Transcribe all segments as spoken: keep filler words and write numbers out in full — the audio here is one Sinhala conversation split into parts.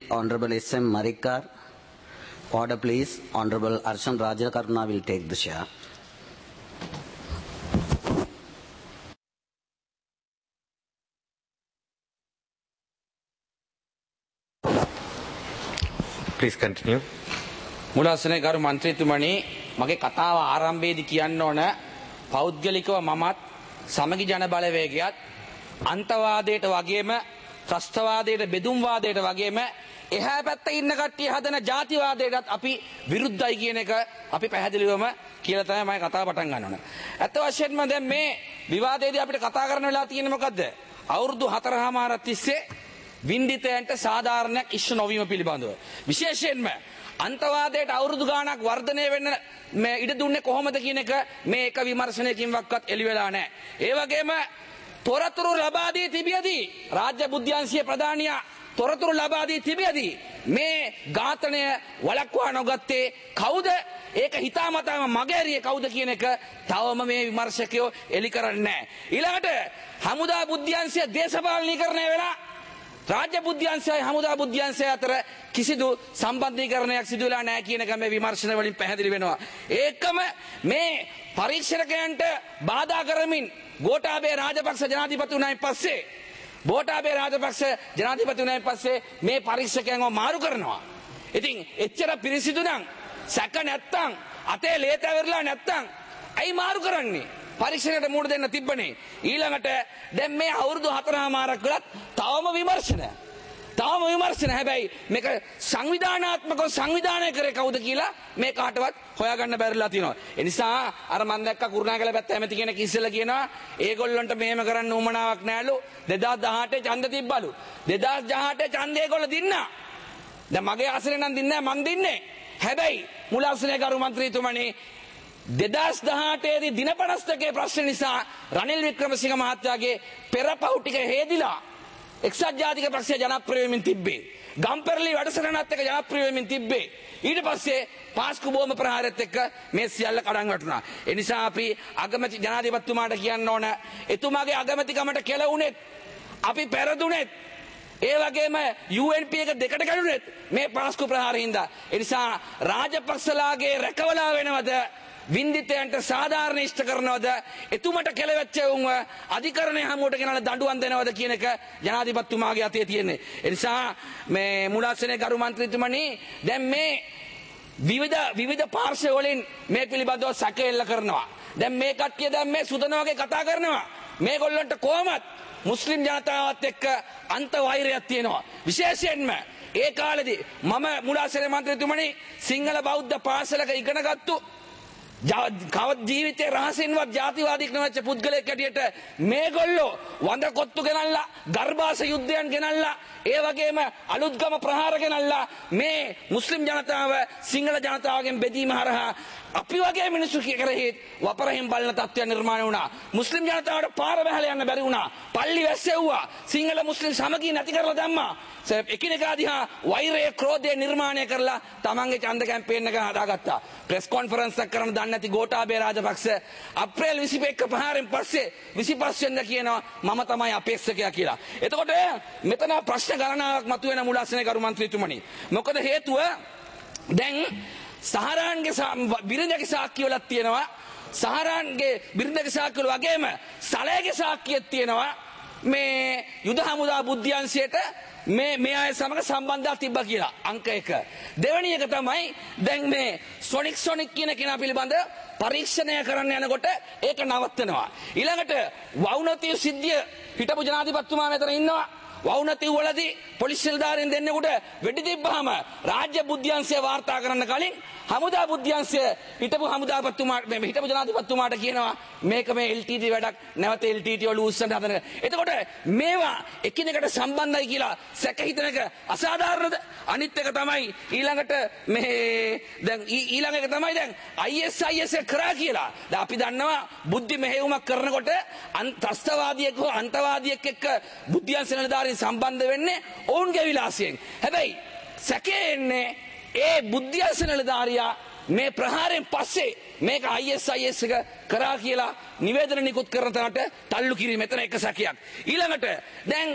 Honorable S M Marikar. Order please. Honorable Arshan Rajakaruna will take the chair. Please continue. මුලාසනේ ගරු මන්ත්‍රීතුමනි මගේ කතාව ආරම්භයේදී කියන්න ඕන පෞද්ගලිකව මමත් සමගි ජන බලවේගයත් අන්තවාදයට වගේම ත්‍රස්තවාදයට බෙදුම්වාදයට වගේම එහා පැත්තේ ඉන්න කට්ටිය හදන ජාතිවාදයටත් අපි විරුද්ධයි කියන එක අපි පැහැදිලිවම කියලා තමයි මම කතාව පටන් ගන්න ඕන. ඇත්ත වශයෙන්ම දැන් මේ විවාදයේදී අපිට කතා කරන්න වෙලා තියෙන්නේ මොකද්ද? අවුරුදු හතරමාරක් තිස්සේ වින්දිතයන්ට සාධාරණයක් ඉෂ්ට නොවීම පිළිබඳව. විශේෂයෙන්ම අන්තවාදයට අවුරුදු ගාණක් වර්ධනය වෙන්න මේ ඉඩ දුන්නේ කොහොමද කියන එක මේ එක විමර්ශනයකින්වත් එළි වෙලා නැහැ. ඒ වගේම තොරතුරු ලබා දී තිබියදී රාජ්‍ය බුද්ධ්‍යංශයේ ප්‍රධානියා තොරතුරු ලබා දී තිබියදී මේ ඝාතනය වළක්වා නොගත්තේ කවුද? ඒක හිතාමතාම මගහැරියේ කවුද කියන එක තවම මේ විමර්ශකයෝ එළි කරන්නේ නැහැ. ඊළඟට හමුදා බුද්ධ්‍යංශය දේශපාලනීකරණය වෙලා රාජ්‍ය බුද්ධ්‍යංශයයි හමුදා බුද්ධ්‍යංශය අතර කිසිදු සම්බන්ධීකරණයක් සිදු වෙලා නැහැ කියන එක මේ විමර්ශන වලින් පැහැදිලි වෙනවා. ඒකම මේ පරීක්ෂණකයන්ට බාධා කරමින් ගෝඨාභය රාජපක්ෂ ජනාධිපති වුණායින් පස්සේ ගෝඨාභය රාජපක්ෂ ජනාධිපති වුණායින් පස්සේ මේ පරීක්ෂකයන්ව මාරු කරනවා. ඉතින් එච්චර පිරිසිදු නම් සැක නැත්තම් අතේ ලේ තැවිරලා නැත්තම් ඇයි මාරු කරන්නේ? පරීක්ෂණයට මුහුණ දෙන්න තිබ්බනේ. ඊළඟට දැන් මේ අවුරුදු හතරමාරක් ගලත් තවම විමර්ශන. තවම විමර්ශන. හැබැයි මේක සංවිධානාත්මකව සංවිධානය කරේ කවුද කියලා මේ කාටවත් හොයාගන්න බැරිලා තියෙනවා. ඒ නිසා අර මම දැක්ක කුරුණෑගල පැත්ත ඇමති කෙනෙක් ඉස්සෙල්ලා කියනවා ඒගොල්ලන්ට මෙහෙම කරන්න උවමනාවක් නැලු දෙදාස් දහඅටේ ඡන්ද තිබ්බලු. දෙදාස් දහඅටේ ඡන්දය ඒගොල්ලෝ දින්නා. දැන් මගේ ආසනේ නම් දින්නේ නැහැ මං දින්නේ. හැබැයි මුලාසනේ ගරු මන්ත්‍රීතුමනි දෙදාස් දහඅටේ දී දින පනස් දෙකේ ප්‍රශ්න නිසා රනිල් වික්‍රමසිංහ මහත්තයාගේ පෙරපව් ටික හේදිලා එක්සත් ජාතික පක්ෂය ජනප්‍රිය වෙමින් තිබ්බේ. ගම්පෙරළි වැඩසටහනත් එක්ක ජනප්‍රිය වෙමින් තිබ්බේ. ඊට පස්සේ පාස්කු බෝම ප්‍රහාරයත් එක්ක මේ සියල්ල කඩන් වැටුණා. ඒ නිසා අපි අගමැති ජනාධිපතිතුමාට කියන්න ඕන එතුමාගේ අගමැතිකමට කෙලවුණෙත් අපි පෙරදුනෙත් ඒ වගේම යූ එන් පී එක දෙකට කැඩුනෙත් මේ පාස්කු ප්‍රහාරයෙන්. ඒ නිසා රාජපක්ෂලාගේ රැකවලා වෙනවද වින්දිතයන්ට සාධාරණ ඉෂ්ට කරනවද එතුමට කෙලවෙච්ච වුන්ව අධිකරණය හමුවට ගෙනලා දඬුවම් දෙනවද කියන එක ජනාධිපතිතුමාගේ අතේ තියෙන්නේ. ඒ නිසා මේ මුලාසනේ ගරු මන්ත්‍රීතුමනි දැන් මේ විවිධ විවිධ පාර්ශ්ව වලින් මේ පිළිබඳව සැකෙල්ල කරනවා. දැන් මේ කට්ටිය දැන් මේ සුදන වගේ කතා කරනවා. මේගොල්ලන්ට කොහොමත් මුස්ලිම් ජනතාවත් එක්ක අන්ත වෛරයක් තියෙනවා. විශේෂයෙන්ම ඒ කාලෙදී මම මුලාසනේ මන්ත්‍රීතුමනි සිංහල බෞද්ධ පාසලක ඉගෙන ගත්තු කවත් ජීවිතේ රහසින්වත් ජාතිවාදීක් නොවච්ච පුද්ගලයෙක් හැටියට මේගොල්ලෝ වඳ කොත්තු ගෙනල්ලා ගර්භාෂ යුද්ධයන් ගෙනල්ලා ඒ වගේම අලුත්ගම ප්‍රහාර ගෙනල්ලා මේ මුස්ලිම් ජනතාව සිංහල ජනතාවගෙන් බෙදීම හරහා අපි වගේ මිනිස්සු කරේ වපරහින් බලන තත්ත්වයක් නිර්මාණය වුණා. මුස්ලිම් ජනතාවට පාර බහලා යන්න බැරි වුණා. පල්ලි වැස්සෙව්වා. සිංහල මුස්ලිම් සමගිය නැති කරලා දැම්මා. එකිනෙකා දිහා වෛරය ක්‍රෝධය නිර්මාණය කරලා තමන්ගේ ඡන්ද කැම්පේන් එක හදාගත්තා. ප්‍රෙස් කොන්ෆරන්ස් එකක් කරන්න දන්නේ නැති ගෝඨාභය රාජපක්ෂ අප්‍රේල් විසිපහ ප්‍රහාරයෙන් පස්සේ විසිපහ වෙනිදා කියනවා මම තමයි අපේක්ෂකයා කියලා. එතකොට මෙතන ප්‍රශ්න ගණනාවක් මතුවෙන මුලාසනේ ගරු මන්ත්‍රීතුමනි. මොකද හේතුව දැන් සහරාන්ගේ බිරිඳගේ සාක්කියවලක් තියෙනවා. සහරාන්ගේ බිරිඳගේ සාක්කියවල වගේම සලේගේ සාක්කියක් තියෙනවා. මේ යුද හමුදා බුද්ධ්‍යංශයට මේ මේ අය සමග සම්බන්ධයක් තිබ්බා කියලා අංක එක. දෙවෙනි එක තමයි දැන් මේ සොනික් සොනික් කියන කෙනා පිළිබඳ පරීක්ෂණය කරන්න යනකොට ඒක නවත්තනවා. ඊළඟට වවුනතිය සිද්ධිය හිටපු ජනාධිපතිතුමා මෙතන ඉන්නවා. වවුනතිය වලදී පොලිස් නිලධාරීන් දෙන්නෙකුට වෙඩි තිබ්බහම රාජ්‍ය බුද්ධ්‍යංශය වාර්තා කරන්න කලින් හමුදා බුද්ධ්‍යංශය හිටපු හමුදාපතිතුමාට මේ හිටපු ජනාධිපතිතුමාට කියනවා මේක මේ එල් ටී ටී වැඩක් නැවත එල් ටී ටී වල උස්සන්න හදන. එතකොට මේවා එකිනෙකට සම්බන්ධයි කියලා සැක හිතන එක අසාධාරණද? අනිත් එක තමයි ඊළඟට මේ දැන් ඊළඟ එක තමයි දැන් ආයි එස් ආයි එස් කරා කියලා. දැන් අපි දන්නවා බුද්ධි මෙහෙයුමක් කරනකොට ත්‍රස්තවාදියෙක් හෝ අන්තවාදියෙක් එක්ක බුද්ධ්‍යංශ නිලධාරීන් සම්බන්ධ වෙන්නේ ඔවුන්ගේ විලාසයෙන්. හැබැයි සැකේ එන්නේ ඒ බුද්ධ්‍යංශ නිලධාරියා මේ ප්‍රහාරයෙන් පස්සේ මේක I S I S එක කරා කියලා නිවේදන නිකුත් කරන තරමට තල්ලු කිරීම මෙතන එක සැකයක්. ඊළඟට දැන්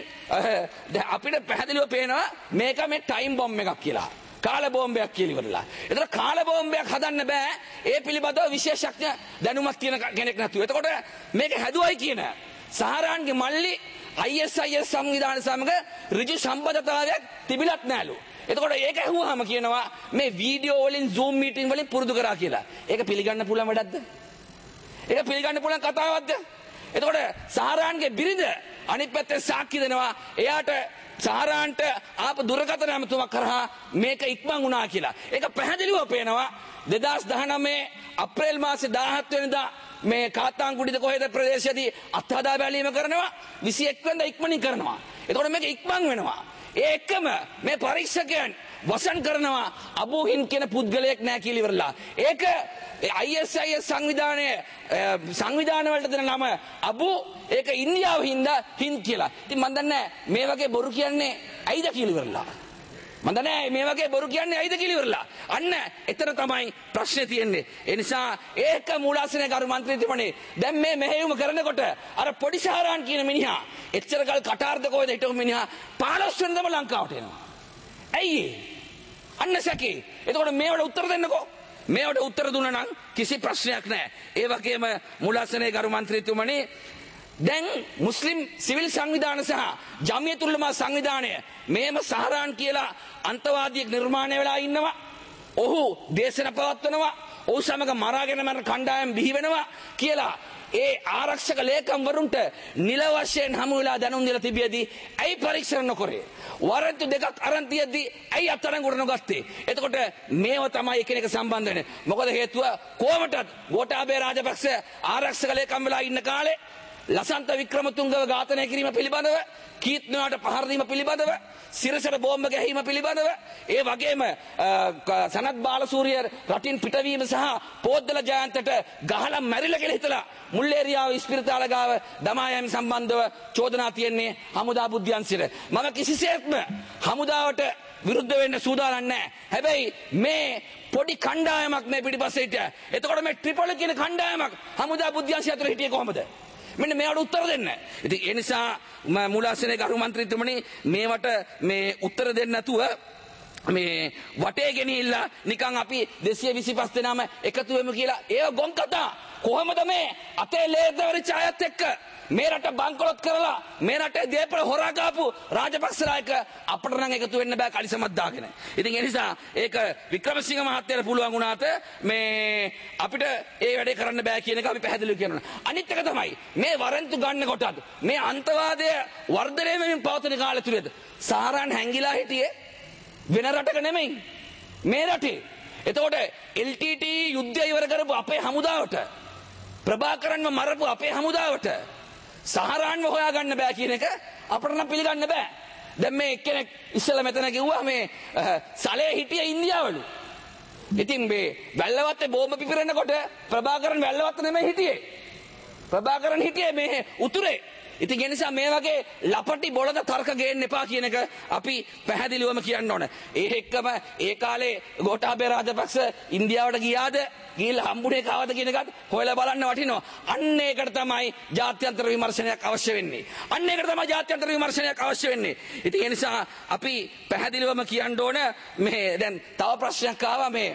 අපිට පැහැදිලිව පේනවා මේක මේ ටයිම් බොම්බ් එකක් කියලා. කාල බෝම්බයක් කියලා ඉවරලා. ඒතර කාල බෝම්බයක් හදන්න බෑ ඒ පිළිබඳව විශේෂඥ දැනුමක් තියෙන කෙනෙක් නැතුව. එතකොට මේක හැදුවයි කියන සහරාන්ගේ මල්ලි I S I S සංවිධානය සමග ඍජු සම්බන්ධතාවයක් තිබිලත් නෑලු. එතකොට ඒක ඇහුවාම කියනවා මේ වීඩියෝ වලින් Zoom මීටින් වලින් පුරුදු කරා කියලා. ඒක පිළිගන්න පුළුවන් වැඩක්ද? ඒක පිළිගන්න පුළුවන් කතාවක්ද? එතකොට සහරාන්ගේ බිරිඳ අනිත් පැත්තේ සාක්ෂි දෙනවා එයාට සහරාන්ට ආප දුරකථන ඇමතුමක් කරා මේක ඉක්මන් වුණා කියලා. ඒක පැහැදිලිව පේනවා දෙදාස් දහනවය අප්‍රේල් මාසේ දාහත් වෙනිදා මේ කාතාංකුඩිද කොහෙද ප්‍රදේශයේදී අත්හදා බැලීම කරනවා විසිඑක් වෙනිදා ඉක්මනින් කරනවා. එතකොට මේක ඉක්මන් වෙනවා. ඒ එක්කම මේ පරීක්ෂකයන් වසන් කරනවා අබූහින් කියන පුද්ගලයෙක් නෑ කියලා ඉවරලා. ඒක I S I S සංවිධානයේ සංවිධාන වලට දෙන නම අබු ඒක ඉන්දියාව හින්දා හින් කියලා. ඉතින් මන් දන්නේ මේ වගේ බොරු කියන්නේ ඇයිද කියලා ඉවරලා. මන් දන්නේ මේ වගේ බොරු කියන්නේ ඇයිද කියලා ඉවරලා. අන්න එතන තමයි ප්‍රශ්නේ තියෙන්නේ. ඒ නිසා ඒක මූලාසනයේ කරු මන්ත්‍රීතුමනි දැන් මේ මෙහෙයුම කරනකොට අර පොඩි සහරාන් කියන මිනිහා එච්චර කල් කටාර්ද කොහෙද හිටපු මිනිහා පහළොස් වෙනිදාම ලංකාවට එනවා. ඇයි අන්න සැකේ. එතකොට මේවට උත්තර දෙන්නකෝ. මේවට උත්තර දුන්නා නම් කිසි ප්‍රශ්නයක් නැහැ. ඒ වගේම මුලාසනේ කරු මන්ත්‍රීතුමනි දැන් මුස්ලිම් සිවිල් සංවිධාන සහ ජමියතුල් උලමා සංවිධානය මේම සහරාන් කියලා අන්තවාදියෙක් නිර්මාණය වෙලා ඉන්නවා. ඔහු දේශන පවත්වනවා. ඔහු සමග මරාගෙන මරන කණ්ඩායම් බිහි වෙනවා කියලා ඒ ආරක්ෂක ලේකම්වරුන්ට නිල වශයෙන් හමු වෙලා දැනුම් දීලා තිබියදී ඇයි පරීක්ෂණ නොකරේ? වරන්තු දෙකක් අරන් තියද්දී ඇයි අත්අඩංගුවට නොගත්තේ? එතකොට මේව තමයි එකිනෙක සම්බන්ධ වෙන්නේ. මොකද හේතුව කොහොමදත් ගෝඨාභය රාජපක්ෂ ආරක්ෂක ලේකම් වෙලා ඉන්න කාලේ ලසන්ත වික්‍රමතුංගව ඝාතනය කිරීම පිළිබඳව කීත්නයාට පහර දීම පිළිබඳව සිරසට බෝම්බ ගැහිම පිළිබඳව ඒ වගේම සනත් බාලසූරිය රටින් පිටවීම සහ පොද්දල ජයන්තට ගහලා මැරිලා කියලා හිතලා මුල්ලේරියාව ඉස්පිරිතාල ගාව දමා යාම සම්බන්ධව චෝදනා තියෙන්නේ හමුදා බුද්ධ්‍යංශයට. මම කිසිසේත්ම හමුදාවට විරුද්ධ වෙන්න සූදානම් නැහැ. හැබැයි මේ පොඩි කණ්ඩායමක් මේ පිටිපස්සේ හිටියා. එතකොට මේ ට්‍රිපොලි කියන කණ්ඩායමක් හමුදා බුද්ධ්‍යංශය අතර හිටියේ කොහමද? මෙන්න මේවට උත්තර දෙන්න. ඉතින් ඒ නිසා මූලාසනයේ කරු මන්ත්‍රීතුමනි මේවට මේ උත්තර දෙන්න නැතුව මේ වටේ ගෙනිහිල්ලා නිකන් අපි දෙසිය විසිපහ දෙනාම එකතු වෙමු කියලා ඒව ගොන් කතා. කොහොමද මේ අතේ ලේදවරි ඡායත් එක්ක මේ රට බංකොලොත් කරලා මේ රටේ දේපල හොරා ගාපු රාජපක්ෂ නායක අපිට නම් එකතු වෙන්න බෑ කලිසමක් දාගෙන. ඉතින් ඒ නිසා ඒක වික්‍රමසිංහ මහත්තයාට පුළුවන් වුණාට මේ අපිට ඒ වැඩේ කරන්න බෑ කියන එක අපි පැහැදිලිව කියනවා. අනිත් එක තමයි මේ වරන්තු ගන්න කොටත් මේ අන්තවාදය වර්ධනය වෙමින් පවතින කාලය තුලද සහරාන් හැංගිලා හිටියේ වෙන රටක නෙමෙයි මේ රටේ. එතකොට L T T යුද්ධය ඉවර කරපු අපේ හමුදාවට ප්‍රභාකරන්ව මරපු අපේ හමුදාවට සහරාන්ව හොයාගන්න බෑ කියන එක අපිට නම් පිළිගන්න බෑ. දැන් මේ එක්කෙනෙක් ඉස්සෙල්ලා මෙතන කිව්වා මේ සලේ හිටිය ඉන්දියාවලු. ඉතින් මේ වැල්ලවත්තේ බෝම්බ පිපිරෙනකොට ප්‍රභාකරන් වැල්ලවත්ත නෙමෙයි හිටියේ. ප්‍රභාකරන් හිටියේ මේ උතුරේ. ඉතින් ඒ නිසා මේ වගේ ලපටි බොළඳ තර්ක ගේන්න එපා කියන එක අපි පැහැදිලිවම කියන්න ඕන. ඒ එක්කම ඒ කාලේ ගෝඨාභය රාජපක්ෂ ඉන්දියාවට ගියාද ගිහිල්ලා හම්බුනේ කාවද කියන එකත් හොයලා බලන්න වටිනවා. අන්න ඒකට තමයි ජාත්‍යන්තර විමර්ශනයක් අවශ්‍ය වෙන්නේ. අන්න ඒකට තමයි ජාත්‍යන්තර විමර්ශනයක් අවශ්‍ය වෙන්නේ. ඉතින් ඒ නිසා අපි පැහැදිලිවම කියන්න ඕන මේ දැන් තව ප්‍රශ්නයක් ආවා මේ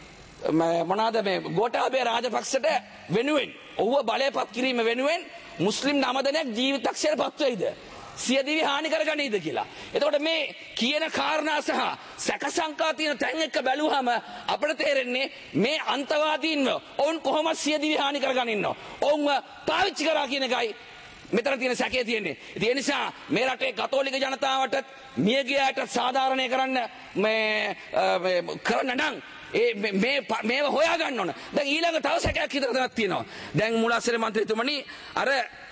මොනවාද මේ ගෝඨාභය රාජපක්ෂට වෙනුවෙන් ඔහුව බලයපත් කිරීම වෙනුවෙන් මුස්ලිම් නමදනයක් ජීවිතක්ෂයට පත් වෙයිද? සියදිවි හානි කරගන්නේද කියලා. එතකොට මේ කියන කාරණා සහ සැක සංකා තියෙන තැන් එක්ක බැලුවම අපිට තේරෙන්නේ මේ අන්තවාදීන්ව ඔවුන් කොහොමද සියදිවි හානි කරගන්න ඉන්නව. ඔවුන්ව පාවිච්චි කරා කියන එකයි මෙතන තියෙන සැකේ තියෙන්නේ. ඉතින් ඒ නිසා මේ රටේ කතෝලික ජනතාවට මියගියාට සාධාරණය කරන්න මේ කරන්න නම් ඒ මේ මේව හොයා ගන්න ඕන. දැන් ඊළඟ තව සැකයක් හිතට තියෙනවා. දැන් මුලාසනේ මන්ත්‍රීතුමනි අර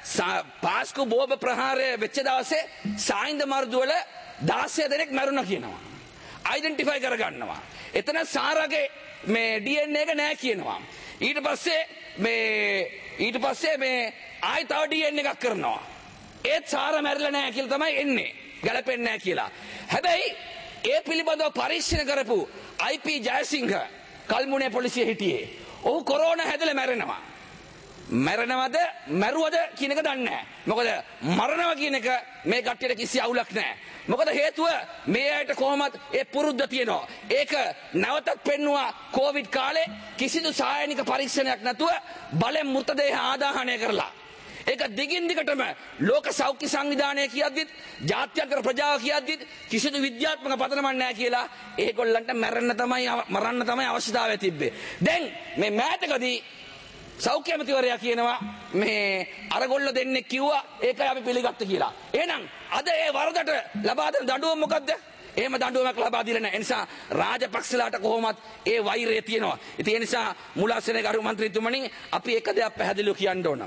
පාස්කු බෝම්බ ප්‍රහාරය වෙච්ච දවසේ සායින්ද මර්දු වල දාසය දෙනෙක් මැරුණා කියනවා. අයිඩෙන්ටිෆයි කරගන්නවා. එතන සාරගේ මේ D N A එක නැහැ කියනවා. ඊට පස්සේ මේ ඊට පස්සේ මේ ආයි තව D N A එකක් කරනවා. ඒත් සාර මැරිලා නැහැ කියලා තමයි එන්නේ. ගැලපෙන්නේ නැහැ කියලා. හැබැයි ඒ පිළිබඳව පරීක්ෂණ කරපු I P ජයසිංහ කල්මුනේ පොලිසිය හිටියේ. ඔහු කොරෝනා හැදලා මැරෙනවා. මැරෙනවද මැරුවද කියන එක දන්නේ නැහැ. මොකද මරණව කියන එක මේ කට්ටියට කිසි අවුලක් නැහැ. මොකද හේතුව මේ ඇයිට කොහොමද ඒ පුරුද්ද තියෙනවා. ඒක නැවතත් පෙන්නවා කොවිඩ් කාලේ කිසිදු සායනික පරීක්ෂණයක් නැතුව බලෙන් මෘතදේහ ආදාහනය කරලා. ඒක දිගින් දිගටම ලෝක සෞඛ්‍ය සංවිධානය කියද්දිත් ජාත්‍යන්තර ප්‍රජාව කියද්දිත් කිසිදු විද්‍යාත්මක පදනමක් නැහැ කියලා ඒගොල්ලන්ට මැරෙන්න තමයි මරන්න තමයි අවශ්‍යතාවය තිබ්බේ. දැන් මේ මෑතකදී සෞඛ්‍ය ඇමතිවරයා කියනවා මේ අරගොල්ල දෙන්නෙක් කිව්වා ඒකයි අපි පිළිගත්ත කියලා. එහෙනම් අද ඒ වරදට ලබා දෙන දඬුවම මොකද්ද? එහෙම දඬුවමක් ලබා දීලා නැහැ. ඒ නිසා රාජපක්ෂලාට කොහොමත් ඒ වෛරය තියෙනවා. ඉතින් ඒ නිසා මුලාසනේ ගරු මන්ත්‍රීතුමනි අපි එක දෙයක් පැහැදිලිව කියන්න ඕන.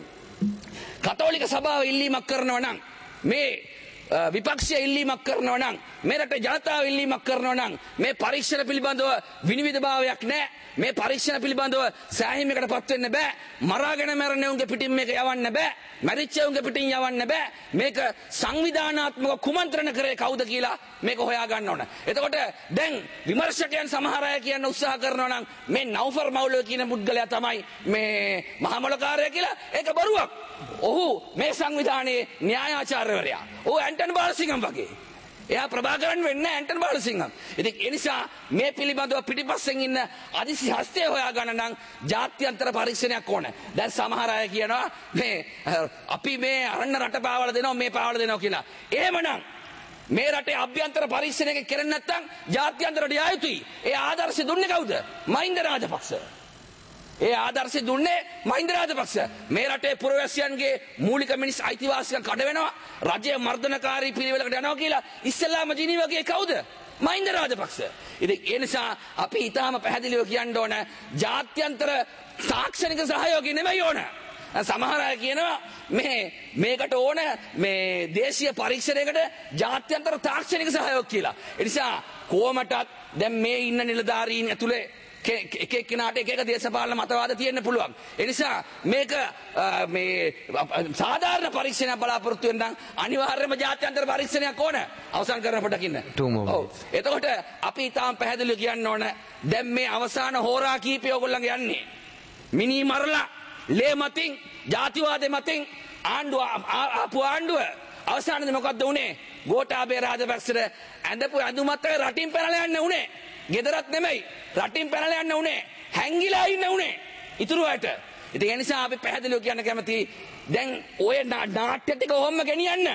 කතෝලික සභාව ඉල්ලීමක් කරනවා නම් මේ විපක්ෂය ඉල්ලීමක් කරනවා නම් මේ රටේ ජනතාව ඉල්ලීමක් කරනවා නම් මේ පරීක්ෂණ පිළිබඳව විනිවිදභාවයක් නැහැ. මේ පරීක්ෂණ පිළිබඳව සෑහීමකට පත් වෙන්න බෑ. මරාගෙන මැරෙන උන්ගේ පිටින් මේක යවන්න බෑ. මැරිච්ච උන්ගේ පිටින් යවන්න බෑ. මේක සංවිධානාත්මක කුමන්ත්‍රණ කරේ කවුද කියලා මේක හොයා ගන්න ඕන. එතකොට දැන් විමර්ශකයන් සමහර අය කියන්න උත්සාහ කරනවා නම් මේ නෞෆර් මෞලවි කියන පුද්ගලයා තමයි මේ මහමොලකාරය කියලා. ඒක බොරුවක්. ඔහු මේ සංවිධානයේ න්‍යායාචාර්යවරයා. ඔහු ඇන්ටන් බාලසිංහම් වගේ. එයා ප්‍රභාකරන් වෙන්නේ ඇන්ටන් බාලසිංහම්. ඉතින් ඒ නිසා මේ පිළිබඳව පිටිපස්සෙන් ඉන්න අදිසි හස්තය හොයා ගන්න නම් ජාත්‍යන්තර පරීක්ෂණයක් ඕන. දැන් සමහර අය කියනවා මේ අපි මේ අරන්න රට පාවලා දෙනවා මේ පාවලා දෙනවා කියලා. එහෙමනම් මේ රටේ අභ්‍යන්තර පරීක්ෂණයක කරන්නේ නැත්නම් ජාත්‍යන්තරට යා යුතුයි. ඒ ආදර්ශය දුන්නේ කවුද? මහින්ද රාජපක්ෂ. ඒ ආදර්ශය දුන්නේ මහින්ද රාජපක්ෂ. මේ රටේ පුරවැසියන්ගේ මූලික මිනිස් අයිතිවාසිකම් කඩ වෙනවා. රජය මර්ධනකාරී පිළිවෙලකට යනවා කියලා ඉස්සෙල්ලාම ජිනීවගේ කවුද? මහින්ද රාජපක්ෂ. ඉතින් ඒ නිසා අපි ඊටාම පැහැදිලිව කියන්න ඕන ජාත්‍යන්තර තාක්ෂණික සහයෝගය නෙමෙයි ඕන. සමහර අය කියනවා මේ මේකට ඕන මේ දේශීය පරීක්ෂණයකට ජාත්‍යන්තර තාක්ෂණික සහයෝගය කියලා. ඒ නිසා කොහොමටත් දැන් මේ ඉන්න නිලධාරීන් ඇතුලේ එක එක්කෙනාට එක එක දේශපාලන මතවාද තියෙන්න පුළුවන්. ඒ නිසා මේක මේ සාධාරණ පරීක්ෂණයක් බලාපොරොත්තු වෙන නම් අනිවාර්යයෙන්ම ජාත්‍යන්තර පරීක්ෂණයක් ඕන. අවසන් කරන පොඩකින්. ඔව්. එතකොට අපි තාම පැහැදිලිව කියන්න ඕන දැන් මේ අවසාන හෝරා කීපය ඔයගොල්ලන්ගේ යන්නේ. මිනි මරලා ලේ මතින් ජාතිවාදේ මතින් ආණ්ඩුව ආපු ආණ්ඩුව අවසානයේ මොකද්ද උනේ? ගෝඨාභය රාජපක්ෂට ඇඳපු ඇඳුමත් එක රටින් පැනලා යන්න උනේ. ගෙදරත් නෙමෙයි රටින් පැනලා යන්න උනේ. හැංගිලා ඉන්න උනේ. ඉතුරු අයට. ඉතින් ඒ නිසා අපි පැහැදිලිව කියන්න කැමති දැන් ඔය නාට්‍ය ටික ඔහොම ගෙනියන්න.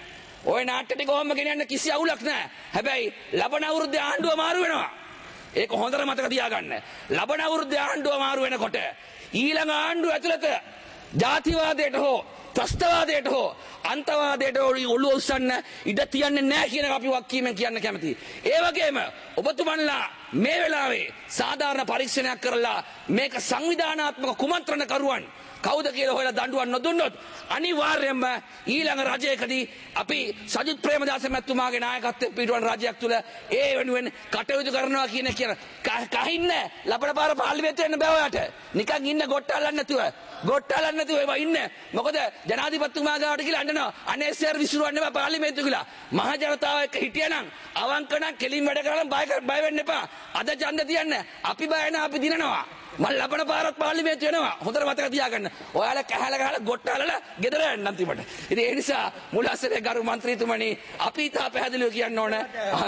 ඔය නාට්‍ය ටික ඔහොම ගෙනියන්න කිසි අවුලක් නැහැ. හැබැයි ලබන අවුරුද්දේ ආණ්ඩුව මාරු වෙනවා. ඒක හොඳට මතක තියාගන්න. ලබන අවුරුද්දේ ආණ්ඩුව මාරු වෙනකොට ඊළඟ ආණ්ඩුව ඇතුළත ජාතිවාදයට හෝ ත්‍රස්තවාදයට හෝ අන්තවාදයට ඔළුව උස්සන්න ඉඩ තියන්නේ නැහැ කියන අපි වක්කීමෙන් කියන්න කැමතියි. ඒ වගේම ඔබතුමන්ලා මේ වෙලාවේ සාධාරණ පරීක්ෂණයක් කරලා මේක සංවිධානාත්මක කුමන්ත්‍රණ කරුවන් කවුද කියලා හොයලා දඬුවම් නොදුන්නොත් අනිවාර්යයෙන්ම ඊළඟ රජයකදී අපි සජිත් ප්‍රේමදාස මැතිතුමාගේ නායකත්වයෙන් පිටවන රජයක් තුල ඒ වෙනුවෙන් කටයුතු කරනවා කියන කියන කහින්න ලබන පාර පාර්ලිමේන්තුවේ එන්න බෑ ඔයාට. නිකන් ඉන්න ගොට්ටල්ලන්න නැතුව ගොට්ටල්ලන්න නැතුව ඒවා ඉන්න. මොකද ජනාධිපතිතුමා ගාවට කියලා අඬනවා අනේ සර් විසිරුවන්න එපා පාර්ලිමේන්තුව කියලා. මහ ජනතාව එක්ක හිටියනම් අවංක නම් කෙලින් වැඩ කරලා බය බය වෙන්න එපා. අද ඡන්ද තියන්න. අපි බය නැහැ අපි දිනනවා. මම ලබන පාරත් පාර්ලිමේන්තුව වෙනවා. හොඳට මතක තියාගන්න. ඔයාලා කැහැලා ගහලා ගොට්ටාලලා ගෙදර යන්න අන්තිමට. ඉතින් ඒ නිසා මුලාසනේ ගරු මන්ත්‍රීතුමනි අපි තා පැහැදිලිව කියන්න ඕන.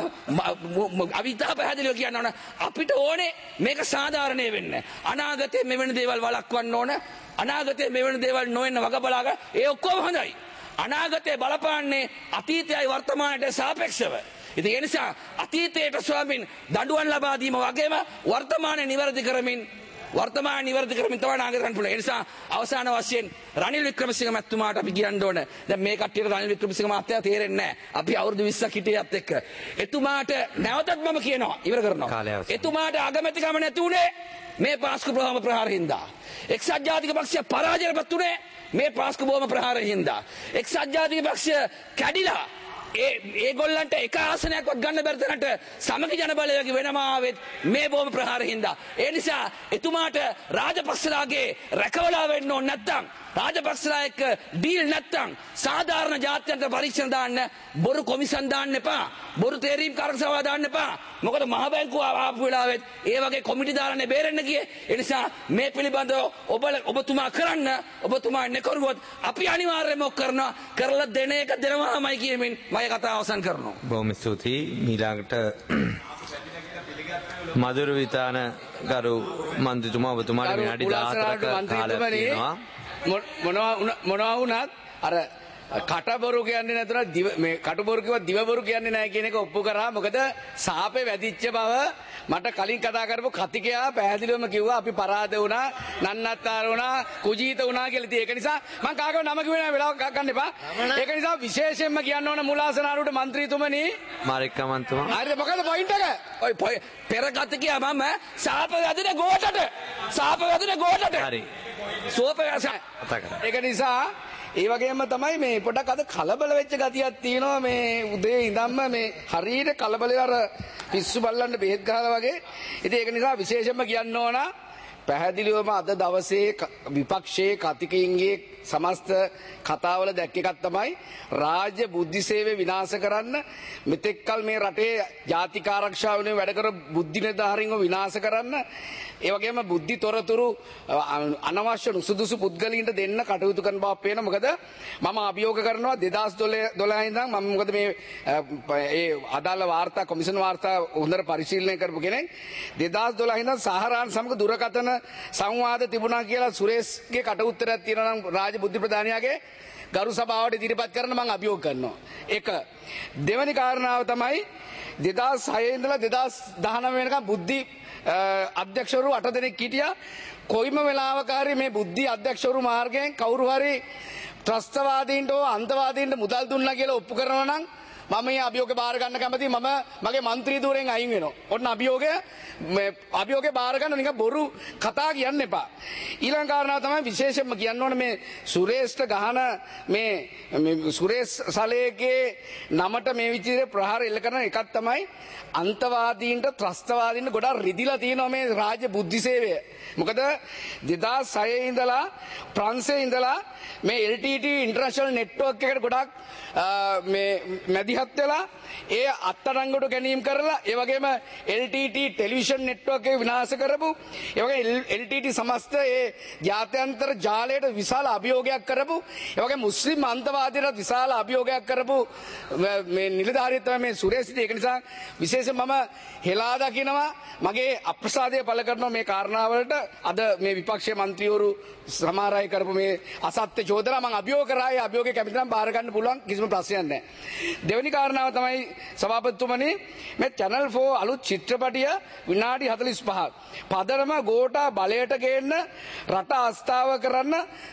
අපි තා පැහැදිලිව කියන්න ඕන. අපිට ඕනේ මේක සාධාරණය වෙන්න. අනාගතයේ මෙවැනි දේවල් වළක්වන්න ඕන. අනාගතයේ මෙවැනි දේවල් නොවෙන්න වග බලා ගන්න. ඒ ඔක්කොම හොඳයි. අනාගතයේ බලපාන්නේ අතීතයයි වර්තමානයට සාපේක්ෂව. ඉතින් ඒ නිසා අතීතයට ස්වාමින් දඬුවම් ලබා දීම වගේම වර්තමානයේ නිවැරදි කරමින් වර්තමාන නිවැරදි කරමින් තමයි නාගරික කරන්න පුළුවන්. ඒ නිසා අවසාන වශයෙන් රනිල් වික්‍රමසිංහ මැතිතුමාට අපි කියන්න ඕන. දැන් මේ කට්ටියට රනිල් වික්‍රමසිංහ මහත්තයා තේරෙන්නේ නැහැ. අපි අවුරුදු විස්සක් හිටියත් එක්ක. එතුමාට නැවතත් මම කියනවා ඉවර කරනවා. එතුමාට අගමැතිකම නැති උනේ මේ පාස්කු බොහොම ප්‍රහාර හින්දා. එක්සත් ජාතික පක්ෂය පරාජයටපත් උනේ මේ පාස්කු බොහොම ප්‍රහාර හින්දා. එක්සත් ජාතික පක්ෂය කැඩිලා ඒ ඒගොල්ලන්ට එක ආසනයක්වත් ගන්න බැරි තැනට සමගි ජන බලවේගය වෙනම ආවෙත් මේ බෝම්බ ප්‍රහාර හින්දා. ඒ නිසා එතුමාට රාජපක්ෂලාගේ රැකවලා වෙන්න ඕන නැත්තම් රාජපක්ෂලා එක්ක ඩීල් නැත්තම් සාධාරණ ජාත්‍යන්තර පරීක්ෂණ දාන්න බොරු කොමිසම් දාන්න එපා. බොරු තේරීම් කාරක සභාව දාන්න එපා. මොකද මහ බැංකුව ආපු වෙලාවෙත් ඒ වගේ කොමිටි දාලානේ බේරෙන්න ගියේ. ඒ නිසා මේ පිළිබඳව ඔබ ඔබතුමා කරන්න ඔබතුමා නෙකරුවොත් අපි අනිවාර්යයෙන්ම කරනවා. කරලා දෙන එක දෙනවාමයි කියමින් මම කතාව අවසන් කරනවා. බොහොම ස්තුතියි. ඊළඟට මధుර විතාන ගරු මන්ත්‍රීතුමා ඔබතුමාට විනාඩි දහහතරක කාලයක් තියෙනවා. මොනවා මොනවා වුණත් අර කටබොරු කියන්නේ නැතුව මේ කටබොරු කිව්වා දිවබොරු කියන්නේ නැහැ කියන එක ඔප්පු කරා. මොකද සාපේ වැදිච්ච බව මට කලින් කතා කරපු කතිකයා පැහැදිලිවම කිව්වා අපි පරාද වුණා, නන්නත්තර වුණා, කුජීත වුණා කියලා. ඉතින් ඒක නිසා මම කාගේව නම කිව්වේ නැහැ වෙලාවක් ගන්න එපා. ඒක නිසා විශේෂයෙන්ම කියන්න ඕන මුලාසනාරුට മന്ത്രിතුමනි මාරික්කා මන්තුමා. හරිද මොකද පොයින්ට් එක? ඔය පෙර කතිකයා මම සාප වැදින ගෝටට සාප වැදින ගෝටට හරි. සෝප ඒක නිසා ඒ වගේම තමයි මේ පොඩක් අද කලබල වෙච්ච ගතියක් තියෙනවා මේ උදේ ඉඳන්ම මේ හරියට කලබලේ අර පිස්සු බල්ලන්ට බෙහෙත් ගහලා වගේ. ඉතින් ඒක නිසා විශේෂයෙන්ම කියන්න ඕන පැහැදිලිවම අද දවසේ විපක්ෂයේ කතිකයින්ගේ සමස්ත කතාවල දැක්ක එකක් තමයි රාජ්‍ය බුද්ධි සේවය විනාශ කරන්න මෙතෙක්කල් මේ රටේ ජාතික ආරක්ෂාව වෙනුවෙන් වැඩ කර බුද්ධි නිලධාරීන්ව විනාශ කරන්න ඒ වගේම බුද්ධි තොරතුරු අනවශ්‍ය නුසුදුසු පුද්ගලයින්ට දෙන්න කටයුතු කරන බව පේන. මොකද මම අභියෝග කරනවා දෙදාස් දොළහ ඉඳන් මම මොකද මේ ඒ අදාළ වාර්තා කොමිෂන් වාර්තා හොඳට පරිශීලනය කරපු කෙනෙක්. දෙදාස් දොළහ ඉඳන් සහරාන් සමග දුරකථන සංවාද තිබුණා කියලා සුරේෂ්ගේ කට උත්තරයක් තියෙනවා නම් රාජ බුද්ධි ප්‍රධානියාගේ ගරු සභාවට ඉදිරිපත් කරන මම අභියෝග කරනවා. ඒක දෙවැනි කාරණාව තමයි දෙදාස් හය ඉඳලා දෙදාස් දහනව වෙනකම් බුද්ධි අධ්‍යක්ෂවරු අට දෙනෙක් හිටියා. කොයිම වෙලාවක හරි මේ බුද්ධි අධ්‍යක්ෂවරු මාර්ගයෙන් කවුරු හරි ත්‍රස්තවාදීන්ට හෝ අන්තවාදීන්ට මුදල් දුන්නා කියලා ඔප්පු කරනවා නම් මම මේ අභියෝගය බාර ගන්න කැමතියි. මම මගේ മന്ത്രി ධූරයෙන් අයින් වෙනවා. ඔන්න අභියෝගය මේ අභියෝගය බාර ගන්න නිකන් බොරු කතා කියන්න එපා. ඊළඟ කාරණාව තමයි විශේෂයෙන්ම කියන්න ඕනේ මේ සුරේෂ්ට ගහන මේ මේ සුරේෂ් සලේගේ නමට මේ විදිහට ප්‍රහාර එල්ල කරන එකක් තමයි අන්තවාදීන්ට ත්‍රස්තවාදීන්ට ගොඩාක් රිදිලා තියෙනවා මේ රාජ්‍ය බුද්ධි සේවය. මොකද දෙදාස් හය ඉඳලා ප්‍රංශයේ ඉඳලා මේ L T T international network එකට ගොඩාක් මේ මැදිහත් වෙලා ඒ අත්අඩංගුවට ගැනීම කරලා ඒ වගේම L T T television network එක විනාශ කරපු ඒ වගේ එල් ටී ටී සමස්ත ඒ ජාත්‍යන්තර ජාලයට විශාල අභියෝගයක් කරපු ඒ වගේ මුස්ලිම් අන්තවාදීන්ට විශාල අභියෝගයක් කරපු මේ නිලධාරිය තමයි මේ සුරේෂ්. ඒක නිසා විශේෂයෙන් මම හෙලා දකිනවා මගේ අප්‍රසාදය පළ කරනවා මේ කාරණාවලට. අද මේ විපක්ෂයේ മന്ത്രിවරු සමහර අය කරපු මේ අසත්‍ය චෝදනා මම අභියෝග කරා. ඒ අභියෝගය කැමති නම් බාර ගන්න පුළුවන්, කිසිම ප්‍රශ්නයක් නැහැ. දෙවෙනි කාරණාව තමයි සභාපතිතුමනි මේ චැනල් ෆෝර් අලුත් චිත්‍රපටිය විනාඩි හතළිස් පහක් පදරම ගෝඨා බලයට ගේන්න රට අස්ථාව කරන්න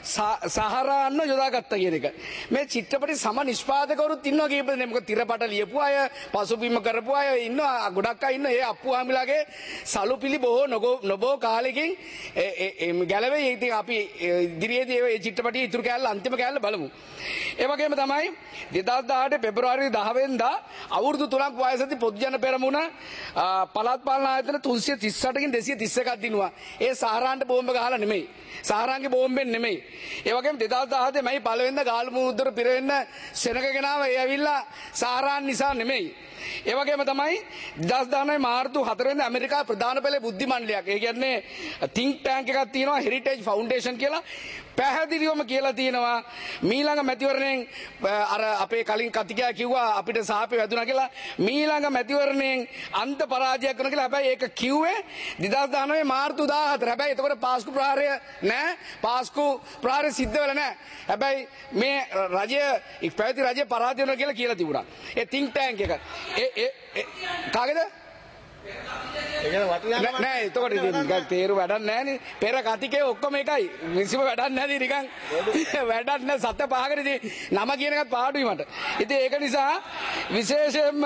සහරාන්න යොදාගත්තා කියන එක. මේ චිත්‍රපටි සම නිෂ්පාදකවරුත් ඉන්නවා කීප දෙනෙක්. මොකද තිරපට ලියපු අය, පසුබිම කරපු අය ඉන්නවා, ගොඩක් අය ඉන්නවා. ඒ අප්පුහාමිලාගේ සලුපිලි බොහෝ නොබෝ කාලෙකින් ගැලවෙයි. ඉතින් අපි ඉදිරියේදී මේ චිත්‍රපටියේ ඉතුරු කෑල්ල අන්තිම කෑල්ල බලමු. ඒ වගේම තමයි දෙදාස් දහඅට පෙබරවාරි දහ වෙනිදා අවුරුදු තුනක් වයසදී පොදු ජන පෙරමුණ පළාත් පාලන ආයතන තුන්සිය තිස් අටකින් දෙසිය තිස් එකක් දිනුවා. ඒ සහරාන්ට බෝම්බ ගහලා නෙමෙයි. සහරාන්ගේ බෝම්බෙන් නෙමෙයි. ඒ වගේම දෙදාස් දහහතේ මයි පළවෙනිදා ගාල්ල මුද්දර පිරෙන්න සෙනග ගෙනාව ඒ ඇවිල්ලා සහරාන් නිසා නෙමෙයි. ඒ වගේම තමයි දෙදාස් දහනවය මාර්තු හතර වෙනිදා ඇමරිකාවේ ප්‍රධාන පෙළේ බුද්ධි මණ්ඩලයක්. ඒ කියන්නේ think tank එකක් තියෙනවා Heritage Foundation කියලා. පැහැදිලිවම කියලා තියෙනවා මීළඟ මැතිවරණයෙන් අර අපේ කලින් කතිකයා කිව්වා අපිට සාපේ වැදුනා කියලා. මීළඟ මැතිවරණයෙන් අන්ත පරාජයක් කරනවා කියලා. හැබැයි ඒක කිව්වේ දෙදාස් දහනවය මාර්තු දාහතර. හැබැයි එතකොට පාස්කු ප්‍රහාරය නෑ. පාස්කු ප්‍රහාරය සිද්ධ වෙලා නෑ. හැබැයි මේ රජය පැවති රජය පරාජය වෙනවා කියලා කියලා තිබුණා. ඒ think tank එක. ඒ ඒ කාගේද? නෑ එතකොට ඉතින් තේරු වැඩක් නෑනේ. පෙර කතිකේ ඔක්කොම එකයි. කිසිම වැඩක් නැති නිකන් වැඩක් නැ සත පහකට ඉතින් නම කියන එකත් පාඩුයි මට. ඉතින් ඒක නිසා විශේෂයෙන්ම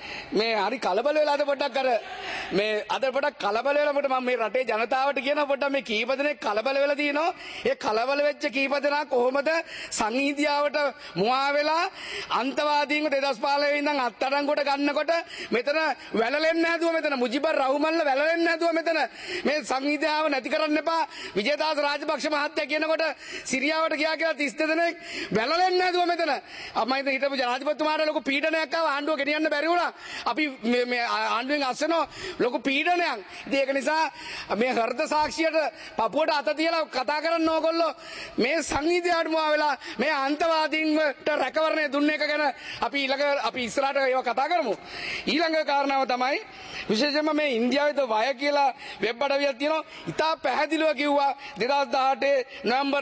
මේ හරි කලබල වෙලාද පොඩ්ඩක් අර මේ අද පොඩ්ඩක් කලබල වෙලා මට මම මේ රටේ ජනතාවට කියන පොඩ්ඩක් මේ කීප දෙනෙක් කලබල වෙලා තියෙනවා. ඒ කලබල වෙච්ච කීප දෙනා කොහොමද සංහිඳියාවට මුවා වෙලා අන්තවාදීන්ව දෙදහස් පහළොව ඉඳන් අත්අඩංගුවට ගන්නකොට මෙතන වැළලෙන්නේ නැතුව මෙතන මුජිබර් රහුමල්ල වැළලෙන්නේ නැතුව මෙතන මේ සංහිඳියාව නැති කරන්න එපා. විජේදාස රාජපක්ෂ මහත්තයා කියනකොට සිරියාවට ගියා කියලා තිස් දෙනෙක් වැළලෙන්නේ නැතුව මෙතන අම්මයි ඉතින් හිටපු ජනාධිපතිතුමාට ලොකු පීඩනයක් ආවා. ආණ්ඩුව ගෙනියන්න බැරි වුණා. අපි මේ ආණ්ඩුවෙන් අස්සනවා ලොකු පීඩනයක්. ඉතින් ඒක නිසා මේ හෘද සාක්ෂියට පපුවට අත තියලා කතා කරන්න ඕගොල්ලෝ මේ සංහිඳියාවට මුවා වෙලා මේ අන්තවාදීන්ට රැකවරණය දුන්න එක ගැන අපි ඊළඟ අපි ඉස්සරහට ඒවා කතා කරමු. ඊළඟ කාරණාව තමයි විශේෂයෙන්ම මේ ඉන්දියාවේ වය කියලා වෙබ් අඩවියක් තියෙනවා. ඉතා පැහැදිලිව කිව්වා දෙදහස් දහඅටේ නොවැම්බර්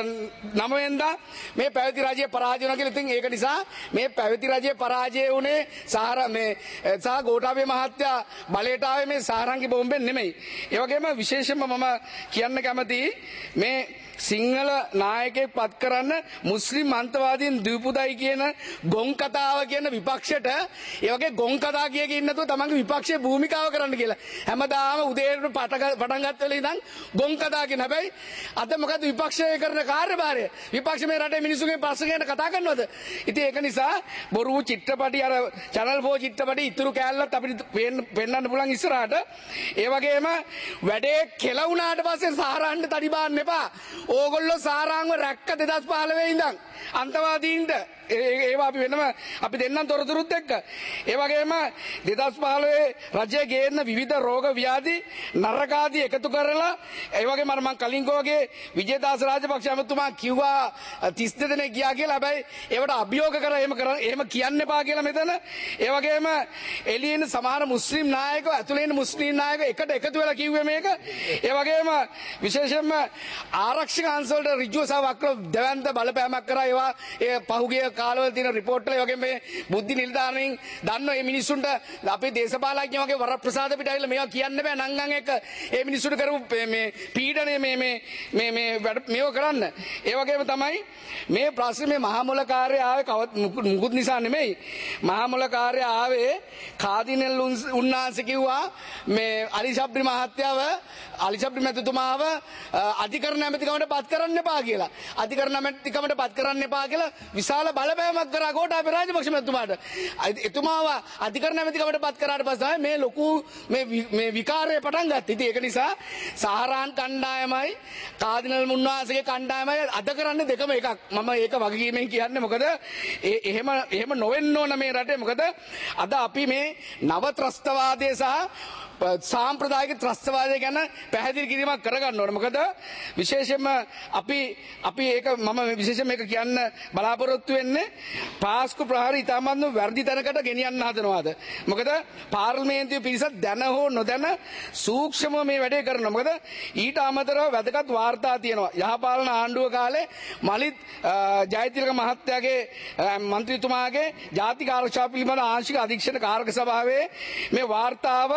නවය වෙනිදා මේ පැවති රජය පරාජය වුණා කියලා. ඉතින් ඒක නිසා මේ පැවති රජය පරාජය වුණේ සහර මේ සහ ගෝඨාභය මහත්තයා බලයට ආවේ මේ සාරංගි බෝම්බෙන් නෙමෙයි. ඒ වගේම විශේෂයෙන්ම මම කියන්න කැමතියි මේ සිංහල නායකයෙක් පත් කරන්න මුස්ලිම් අන්තවාදීන් දීපුදයි කියන ගොන් කතාව කියන විපක්ෂයට ඒ වගේ ගොන් කතා කිය කිය ඉන්නතුව තමන්ගේ විපක්ෂයේ භූමිකාව කරන්න කියලා. හැමදාම උදේට පටන් ගත්ත වෙලේ ඉඳන් ගොන් කතා කියන හැබැයි අද මොකද විපක්ෂය කරන කාර්යභාරය? විපක්ෂ මේ රටේ මිනිස්සුගේ ප්‍රශ්න ගැන කතා කරනවද? ඉතින් ඒක නිසා බොරු චිත්‍රපටි අර channel four චිත්‍රපටි ඉතුරු කෑල්ලත් අපිට පෙන්වන්න පුළුවන් ඉස්සරහට. ඒ වගේම වැඩේ කෙලවුණාට පස්සේ සාරාන්න තඩි බාන්න එපා. ඕගොල්ලෝ සාරාංගව රැක්ක දෙදහස් පහළොව ඉඳන් අන්තවාදීන්ට ඒවා අපි වෙනම අපි දෙන්නම් තොරතුරුත් එක්ක. ඒ වගේම දෙදහස් පහළොව රජයේ ගේන විවිධ රෝග ව්‍යාධි නරකාදී එකතු කරලා ඒ වගේම අර මම කලින් කෝගේ විජේදාස රාජපක්ෂ ඇමතුමා කිව්වා තිස් දෙනෙක් ගියා කියලා. හැබැයි ඒවට අභියෝග කරා එහෙම කරා එහෙම කියන්න එපා කියලා මෙතන. ඒ වගේම එළියේ ඉන්න සමහර මුස්ලිම් නායකයෝ ඇතුළේ ඉන්න මුස්ලිම් නායකයෝ එකට එකතු වෙලා කිව්වේ මේක. ඒ වගේම විශේෂයෙන්ම ආරක්ෂක අංශවලට ඍජුව සහ වක්‍ර දැවැන්ත බලපෑමක් කරා. ඒවා ඒ පහුගිය කාලවල තියෙන රිපෝට් වල වගේ මේ බුද්ධි නිලධාරීන් දන්න මේ මිනිස්සුන්ට අපේ දේශපාලඥයෝ වගේ වරප්‍රසාද පිට ඇවිල්ලා මේවා කියන්න බෑ නංගන් එක ඒ මිනිස්සුන්ට කරපු මේ පීඩනය මේ මේ මේ මේ මේව කරන්න. ඒ වගේම තමයි මේ ප්‍රශ්නේ මේ මහා මොල කාර්යය ආවේ මුකුත් නිසා නෙමෙයි. මහා මොල කාර්යය ආවේ කාදිනල් උන්නාන්සේ කිව්වා මේ අලි ශබ්රි මහත්තයාව අලි ශබ්රි මැතිතුමාව අධිකරණ ඇමතිකමට පත් කරන්න එපා කියලා. අධිකරණ ඇමතිකමට පත් කරන්න එපා කියලා විශාල බලපෑමක් කරා ගෝඨාභය රාජපක්ෂ මැතිතුමාට. එතුමාව අධිකරණ ඇමතිකමට පත් කරාට පස්සේ මේ ලොකු මේ මේ විකාරය පටන් ගත්තා. ඉතින් ඒක නිසා සහරාන් කණ්ඩායමයි කාදිනල් මුන්නාන්සේගේ කණ්ඩායමයි අද කරන්නේ දෙකම එකක්. මම ඒක වගකීමෙන් කියන්නේ මොකද එහෙම එහෙම නොවෙන්න ඕන මේ රටේ. මොකද අද අපි මේ නව ත්‍රස්තවාදයේ සහ සාම්ප්‍රදායික ත්‍රස්තවාදය ගැන පැහැදිලි කිරීමක් කරගන්න ඕනේ. මොකද විශේෂයෙන්ම අපි අපි ඒක මම විශේෂයෙන් මේක කියන්න බලාපොරොත්තු වෙන්නේ පාස්කු ප්‍රහාරය ඉතාමත්ම වැඩි තැනකට ගෙනියන්න හදනවාද? මොකද පාර්ලිමේන්තුවේ පිරිසක් දැන හෝ නොදැන සූක්ෂමව මේ වැඩේ කරනවා. මොකද ඊට අමතරව වැදගත් වාර්තා තියෙනවා. යහපාලන ආණ්ඩුව කාලේ මලිත් ජයතිලක මහත්තයාගේ මන්ත්‍රීතුමාගේ ජාතික ආරක්ෂාව පිළිබඳ ආංශික අධීක්ෂණ කාරක සභාවේ මේ වාර්තාව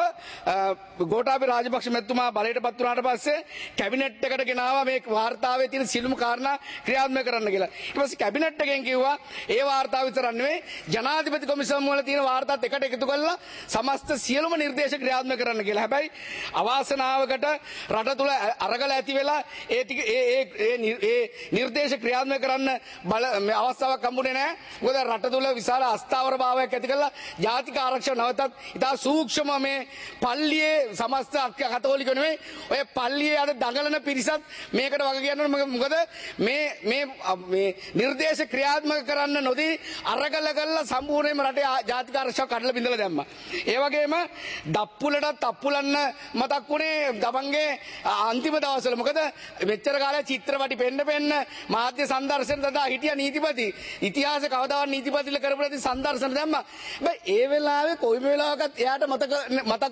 ගෝඨාභය රාජපක්ෂ මැතිතුමා බලයට පත් වුණාට පස්සේ කැබිනට් එකට ගෙනාවා මේ වාර්තාවේ තියෙන සියලුම කාරණා ක්‍රියාත්මක කරන්න කියලා. ඊට පස්සේ කැබිනට් එකෙන් කිව්වා ඒ වාර්තාව විතරක් නෙවෙයි ජනාධිපති කොමිසම වල තියෙන වාර්තාත් එකට එකතු කරලා සමස්ත සියලුම නිර්දේශ ක්‍රියාත්මක කරන්න කියලා. හැබැයි අවාසනාවකට රට තුල අරගල ඇති වෙලා ඒ ටික ඒ ඒ ඒ නිර්දේශ ක්‍රියාත්මක කරන්න බල අවස්ථාවක් හම්බුනේ නැහැ. මොකද රට තුල විශාල අස්ථාවර භාවයක් ඇති කරලා ජාතික ආරක්ෂාව නැවතත් ඉතා සූක්ෂම මේ පල්ලියේ සමස්ත කතෝලික නෙවෙයි ඔය පල්ලියේ අද දඟලන පිරිසත් මේකට වග කියනවා. මොකද මේ මේ මේ නිර්දේශ ක්‍රියාත්මක කරන්න නොදී අරගල කළා සම්පූර්ණයෙන්ම රටේ ජාතික ආරක්ෂාව කඩලා බිඳලා දැම්මා. ඒ වගේම දප්පුලට තප්පුලන්න මතක් වුණේ ගමන්ගේ අන්තිම දවස්වල. මොකද මෙච්චර කාලයක් චිත්‍රපටි පෙන්න පෙන්න මාධ්‍ය සංදර්ශන දදා හිටියා නීතිපති. ඉතිහාසයේ කවදාවත් නීතිපතිල කරපු නැති සංදර්ශන දැම්මා. හැබැයි ඒ වෙලාවේ කොයි වෙලාවකත් එයාට මතක මතක් වුණේ නැහැ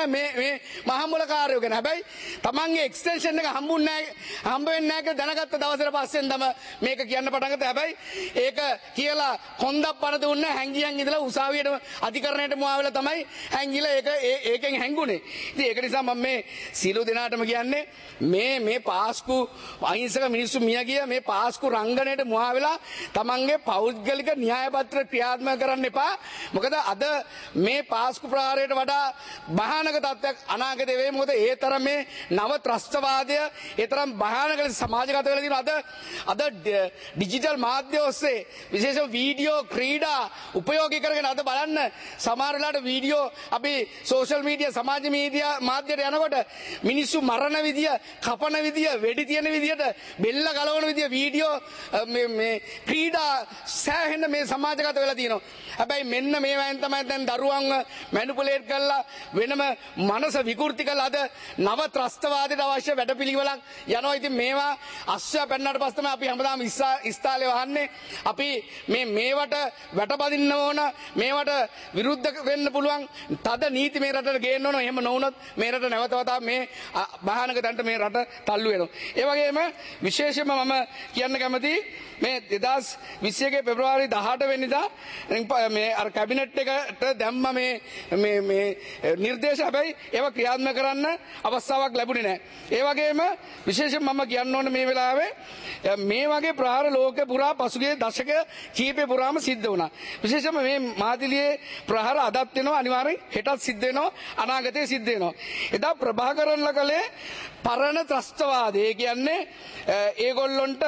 මේ මේ මහමුලකාරයෝ ගැන. හැබැයි තමන්ගේ එක්ස්ටෙන්ෂන් එක හම්බුන්නේ නැහැ හම්බ වෙන්නේ නැහැ කියලා දැනගත්ත දවසට පස්සෙන් තම මේක කියන්න පටන් ගත්තා. හැබැයි ඒක කියලා කොන්දක් පන දුන්නේ හැංගියන් ඉඳලා උසාවියට අධිකරණයට මුවා තමයි හැංගිලා ඒක ඒකෙන් හැංගුනේ. ඉතින් ඒක නිසා මම මේ සීල දෙනාටම කියන්නේ මේ මේ පාස්කු අහිංසක මිනිස්සු මිය ගිය මේ පාස්කු රංගනයට මුවා වෙලා තමන්ගේ පෞද්ගලික න්‍යාය පත්‍ර ක්‍රියාත්මක කරන්න එපා. මොකද අද මේ පාස්කු ප්‍රහාරයට වඩා භයානක තත්ත්වයක් අනාගතේ වෙයි. මොකද ඒ තරම් මේ නව ත්‍රස්තවාදය ඒ තරම් භයානක සමාජගත වෙලා තියෙනවා. අද අද ඩිජිටල් මාධ්‍ය ඔස්සේ විශේෂ වීඩියෝ ක්‍රීඩා උපයෝගී කරගෙන අද බලන්න සමහර වෙලාවට වීඩියෝ අපි සෝෂල් මීඩියා සමාජ මීඩියා මාධ්‍යයට යනකොට මිනිස්සු මරණ විදිය, කපන විදිය, වෙඩි තියන විදියට, බෙල්ල ගලවන විදිය වීඩියෝ මේ මේ ක්‍රීඩා සෑහෙන මේ සමාජගත වෙලා තියෙනවා. හැබැයි මෙන්න මේවෙන් තමයි දැන් දරුවන්ව මැනිපුලේට් කරලා වෙනම මනස විකෘති කරලා අද නව ත්‍රස්තවාදයට අවශ්‍ය වැඩපිළිවෙලක් යනවා. ඉතින් මේවා අශ්‍ය පෙන්නට පස්සේ තමයි අපි හැමදාම ඉස්තාලේ වහන්නේ. අපි මේ මේවට වැටබදින්න ඕන, මේවට විරුද්ධ වෙන්න පුළුවන් තද නීති මේ රටට ගේන්න ඕන. එහෙම නොවුනොත් මේ රට නැවත වතාවක් මේ භයානක තැනට මේ රට තල්ලු වෙනවා. ඒ වගේම විශේෂයෙන්ම මම කියන්න කැමතියි මේ දෙදාස් විසි එකේ පෙබරවාරි දහඅට වෙනිදා මේ අර කැබිනට් එකට දැම්ම මේ මේ මේ නිර්දේශ හැබැයි ඒවා ක්‍රියාත්මක කරන්න අවස්ථාවක් ලැබුණේ නැහැ. ඒ වගේම විශේෂයෙන් මම කියන්න ඕනේ මේ වෙලාවේ මේ වගේ ප්‍රහාර ලෝකේ පුරා පසුගිය දශක කීපේ පුරාම සිද්ධ වුණා. විශේෂයෙන්ම මේ මාදිලියේ ප්‍රහාර අදත් වෙනවා, අනිවාර්යෙන් හෙටත් සිද්ධ වෙනවා, අනාගතේ සිද්ධ වෙනවා. එදා ප්‍රභාකරන්ලා කලේ පරණ ත්‍රස්තවාදය. ඒ කියන්නේ ඒගොල්ලොන්ට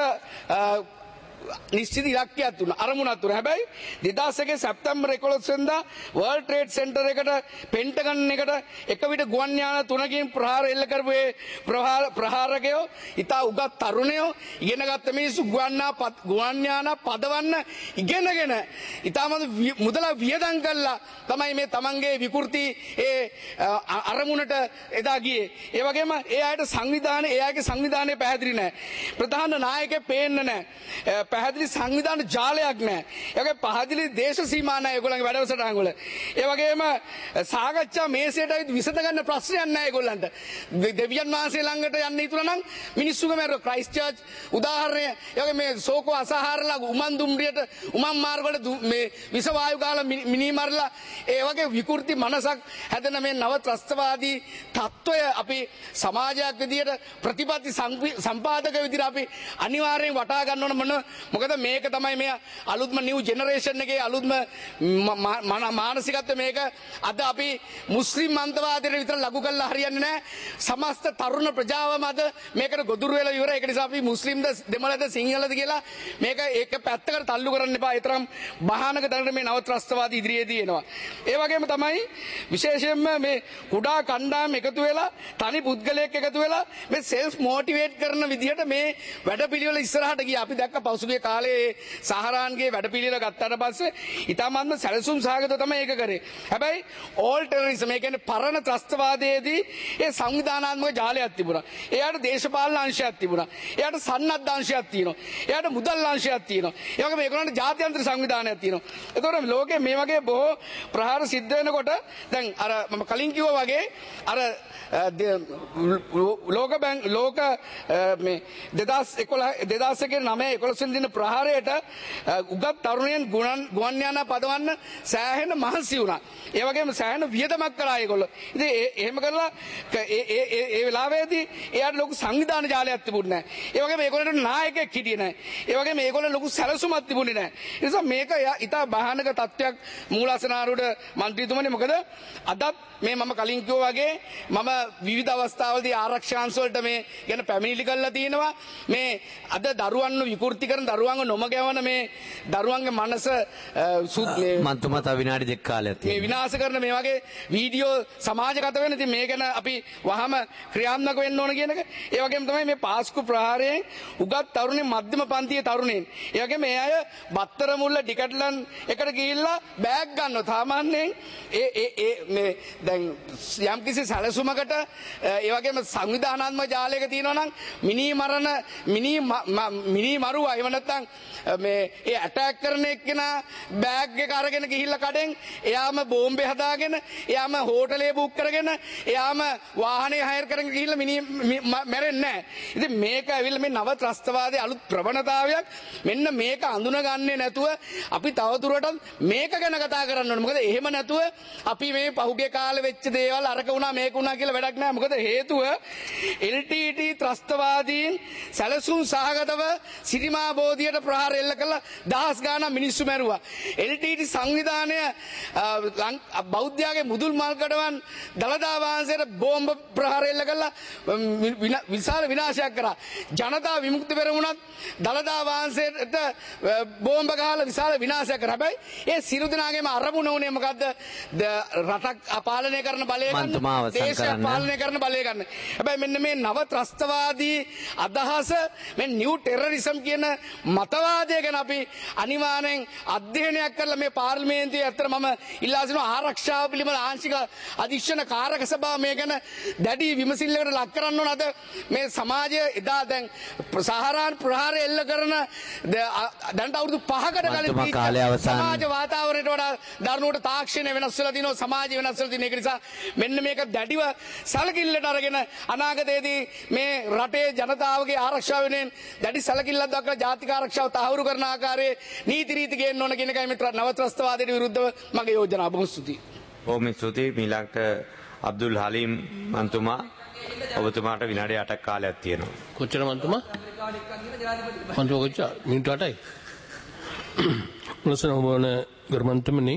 නිශ්චිත ඉලක්කයක් තුන අරමුණක් තුන. හැබැයි දෙදාස් එකේ සැප්තැම්බර් එකොළොස් වෙනිදා වර්ල්ඩ් ට්‍රේඩ් සෙන්ටර් එකට පෙන්ටගන් එකට එක විට ගුවන් යාන තුනකින් ප්‍රහාර එල්ල කරපු ඒ ප්‍රහාරකයෝ ඉතා උගත් තරුණයෝ ඉගෙනගත්ත මිනිස්සු ගුවන් යාන පදවන්න ඉගෙනගෙන ඉතාමත් මුදල වියදම් කළා තමයි මේ තමන්ගේ විකෘති ඒ අරමුණට එදා ගියේ. ඒ වගේම ඒ අයට සංවිධානය ඒ අයගේ සංවිධානය පැහැදිලි නැහැ. ප්‍රධාන නායකයෙක් පේන්නේ නැහැ. පැහැදිලි සංවිධාන ජාලයක් නැහැ. ඒ වගේ පැහැදිලි දේශ සීමා නැහැ ඒගොල්ලන්ගේ වැඩසටහන් වල. ඒ වගේම සාකච්ඡා මේසයට ඇවිත් විසඳ ගන්න ප්‍රශ්නයක් නැහැ ඒගොල්ලන්ට. දෙවියන් වහන්සේ ළඟට යන්න ඉතුරු නම් මිනිස්සුගේ මේ ක්‍රයිස්ට් චර්ච් උදාහරණය, ඒ වගේ මේ සෝකෝ අසහාරලා උමන් දුම්රියට උමන් මාර්ග වල මේ විස වායු කාලා මිනි මරලා ඒ වගේ විකෘති මනසක් හැදෙන මේ නව ත්‍රස්තවාදී තත්වය අපි සමාජයක් විදියට ප්‍රතිපත්ති සම්පාදක විදියට අපි අනිවාර්යෙන් වටහා ගන්න ඕන. මොන මොකද මේක තමයි මේ අලුත්ම නිව් ජෙනරේෂන් එකේ අලුත්ම මානසිකත්වය. මේක අද අපි මුස්ලිම් අන්තවාදයට විතර ලඝු කරලා හරියන්නේ නැහැ. සමස්ත තරුණ ප්‍රජාවම අද මේකට ගොදුරු වෙලා ඉවරයි. ඒක නිසා අපි මුස්ලිම්ද දෙමළද සිංහලද කියලා මේක ඒක පැත්තකට තල්ලු කරන්න එපා. ඒ තරම් භයානක දැනට මේ නව ත්‍රස්තවාදී ඉදිරියේදී එනවා. ඒ වගේම තමයි විශේෂයෙන්ම මේ කුඩා කණ්ඩායම් එකතු වෙලා තනි පුද්ගලයෙක් එකතු වෙලා මේ සෙල්ෆ් මොටිවේට් කරන විදිහට මේ වැඩපිළිවෙල ඉස්සරහට ගියා. අපි දැක්ක පසුගිය කාලේ සහරාන්ගේ වැඩපිළිවෙල ගත්තාට පස්සේ ඊටමත්ම සැලසුම් සහගතව තමයි ඒක කරේ. හැබැයි ඕල් ටෙරරිසම් ඒ කියන්නේ පරණ ත්‍රස්තවාදයේදී ඒ සංවිධානාත්මක ජාලයක් තිබුණා. එයාට දේශපාලන අංශයක් තිබුණා. එයාට සන්නද්ධ අංශයක් තියෙනවා. එයාට මුදල් අංශයක් තියෙනවා. ඒ වගේම ඒගොල්ලන්ට ජාත්‍යන්තර සංවිධානයක් තියෙනවා. ඒතකොට ලෝකේ මේ වගේ බොහෝ ප්‍රහාර සිද්ධ වෙනකොට දැන් අර මම කලින් කිව්වා වගේ අර ලෝක බැංක ලෝක මේ දෙදාස් එකොළහ දෙදාස් එකේ නවය එකොළොස් වෙනි දින ප්‍රහාරයට උගත් තරුණයන් ගුවන් යාන පදවන්න සෑහෙන මහන්සි වුණා. ඒ වගේම සෑහෙන වියදමක් කළා ඒගොල්ලෝ. ඉතින් එහෙම කරලා ඒ ඒ ඒ වෙලාවේදී එයාට ලොකු සංවිධාන ජාලයක් තිබුණේ නැහැ. ඒ වගේම ඒගොල්ලන්ට නායකයෙක් හිටියේ නැහැ. ඒ වගේම ඒගොල්ලෝ ලොකු සැලසුමක් තිබුණේ නැහැ. ඒ නිසා මේක ඉතා භයානක තත්ත්වයක් මූලාසනාරූඪ മന്ത്രിතුමනි. මොකද අදත් මේ මම කලින් කිව්වා වගේ මම විවිධ අවස්ථාවලදී ආරක්ෂාංශ වලට මේ ගැන පැමිණිලි කරලා තියෙනවා. මේ අද දරුවන්ව විකෘති කරන දරුවන්ව නොමගවන මේ දරුවන්ගේ මනස මේ මන්තුමා තව විනාඩි දෙක කාලයක් තියෙනවා. මේ විනාශ කරන මේ වගේ වීඩියෝ සමාජගත වෙන. ඉතින් මේ ගැන අපි වහම ක්‍රියාත්මක වෙන්න ඕන කියන එක. ඒ වගේම තමයි මේ පාස්කු ප්‍රහාරයෙන් උගත් තරුණින් මධ්‍යම පන්තියේ තරුණින්. ඒ වගේම මේ අය බත්තර මුල්ල ඩිකට්ලන් එකට ගිහිල්ලා බෑග් ගන්නවා. සාමාන්‍යයෙන් ඒ ඒ ඒ මේ දැන් යම්කිසි සැලසුමකට ඒ වගේම සංවිධානාත්මක ජාලයක තියෙනවා නම් මිනි මරණ මිනි මිනි මරුවා එව නැත්නම් මේ ඒ ඇටැක් කරන එක්කෙනා බෑග් එක අරගෙන ගිහිල්ලා කඩෙන් එයාම බෝම්බේ හදාගෙන එයාම හෝටලේ බුක් කරගෙන එයාම වාහනේ හයර් කරගෙන ගිහිල්ලා මිනි මැරෙන්නේ නැහැ. ඉතින් මේක ඇවිල්ලා මේ නව ත්‍රස්තවාදයේ අලුත් ප්‍රවණතාවයක්. මෙන්න මේක අඳුනගන්නේ නැතුව අපි තවදුරටත් මේක ගැන කතා කරන්න ඕනේ. මොකද එහෙම නැතුව අපි මේ පහුගිය කාලේ වෙච්ච දේවල් අරක වුණා මේක වුණා කියලා වැඩක් නැහැ. මොකද හේතුව එල් ටී ටී ත්‍රස්තවාදීන් සැලසුම් සහගතව සිරිමා බෝධියට ප්‍රහාර එල්ල කළා දහස් ගාණක් මිනිස්සු මැරුවා. එල් ටී ටී සංවිධානය බෞද්ධයාගේ මුදුල් මල් කඩවන් දළදා වහන්සේට බෝම්බ ප්‍රහාර එල්ල කළා විශාල විනාශයක් කරා. ජනතා විමුක්ති පෙරමුණත් දළදා වහන්සේට බෝම්බ ගහලා විශාල විනාශයක් කරා. හැබැයි ඒ සියලු දෙනාගේම අරමුණ උනේ මොකද්ද? රටක් පාලනය කරන බලය ගන්න, දේශයක් පාලනය කරන බලය ගන්න. හැබැයි මෙන්න මේ නව ත්‍රස්තවාදී අදහස මේ නිව් ටෙරරිසම් කියන මතවාදය ගැන අපි අනිවාර්යෙන් අධ්‍යයනයක් කරලා මේ පාර්ලිමේන්තුවේ අතර මම ඉල්ලා සිටිනවා ආරක්ෂාව පිළිබඳ ආංශික අධීක්ෂණ කාරක සභාව මේ ගැන දැඩි විමසිල්ලකට ලක් කරන්න ඕන. අද මේ සමාජය එදා දැන් සහරාන් ප්‍රහාරය එල්ල කරන දැනට අවුරුදු පහකට කලින් සමාජ වාතාවරණයට වඩා දරුණුවට තාක්ෂණය වෙනස් වෙලා තිනවා, සමාජය වෙනස් වෙලා තියෙන. ඒක නිසා මෙන්න මේක දැඩිව සැලකිල්ලට අරගෙන අනාගතයේදී මේ රටේ ජනතාවගේ ආරක්ෂාව වෙනුවෙන් දැඩි සැලකිල්ලක් දක්වලා ජාතික ආරක්ෂාව තහවුරු කරන ආකාරයේ නීති රීති ගේන්න ඕන කියන එකයි මේ නව ත්‍රස්තවාදයට විරුද්ධව මගේ යෝජනාව. බොහොම ස්තුතියි. බොහොම ස්තුතියි. මීළඟට අබ්දුල් හලීම් මන්තුමා, ඔබතුමාට විනාඩි අටක් කාලයක් තියෙනවා. කොච්චර මන්තුමා? මන්තුමා කොච්චර? මිනිත්තු අටයි. මුලසන මොන ගර්මන්තමනේ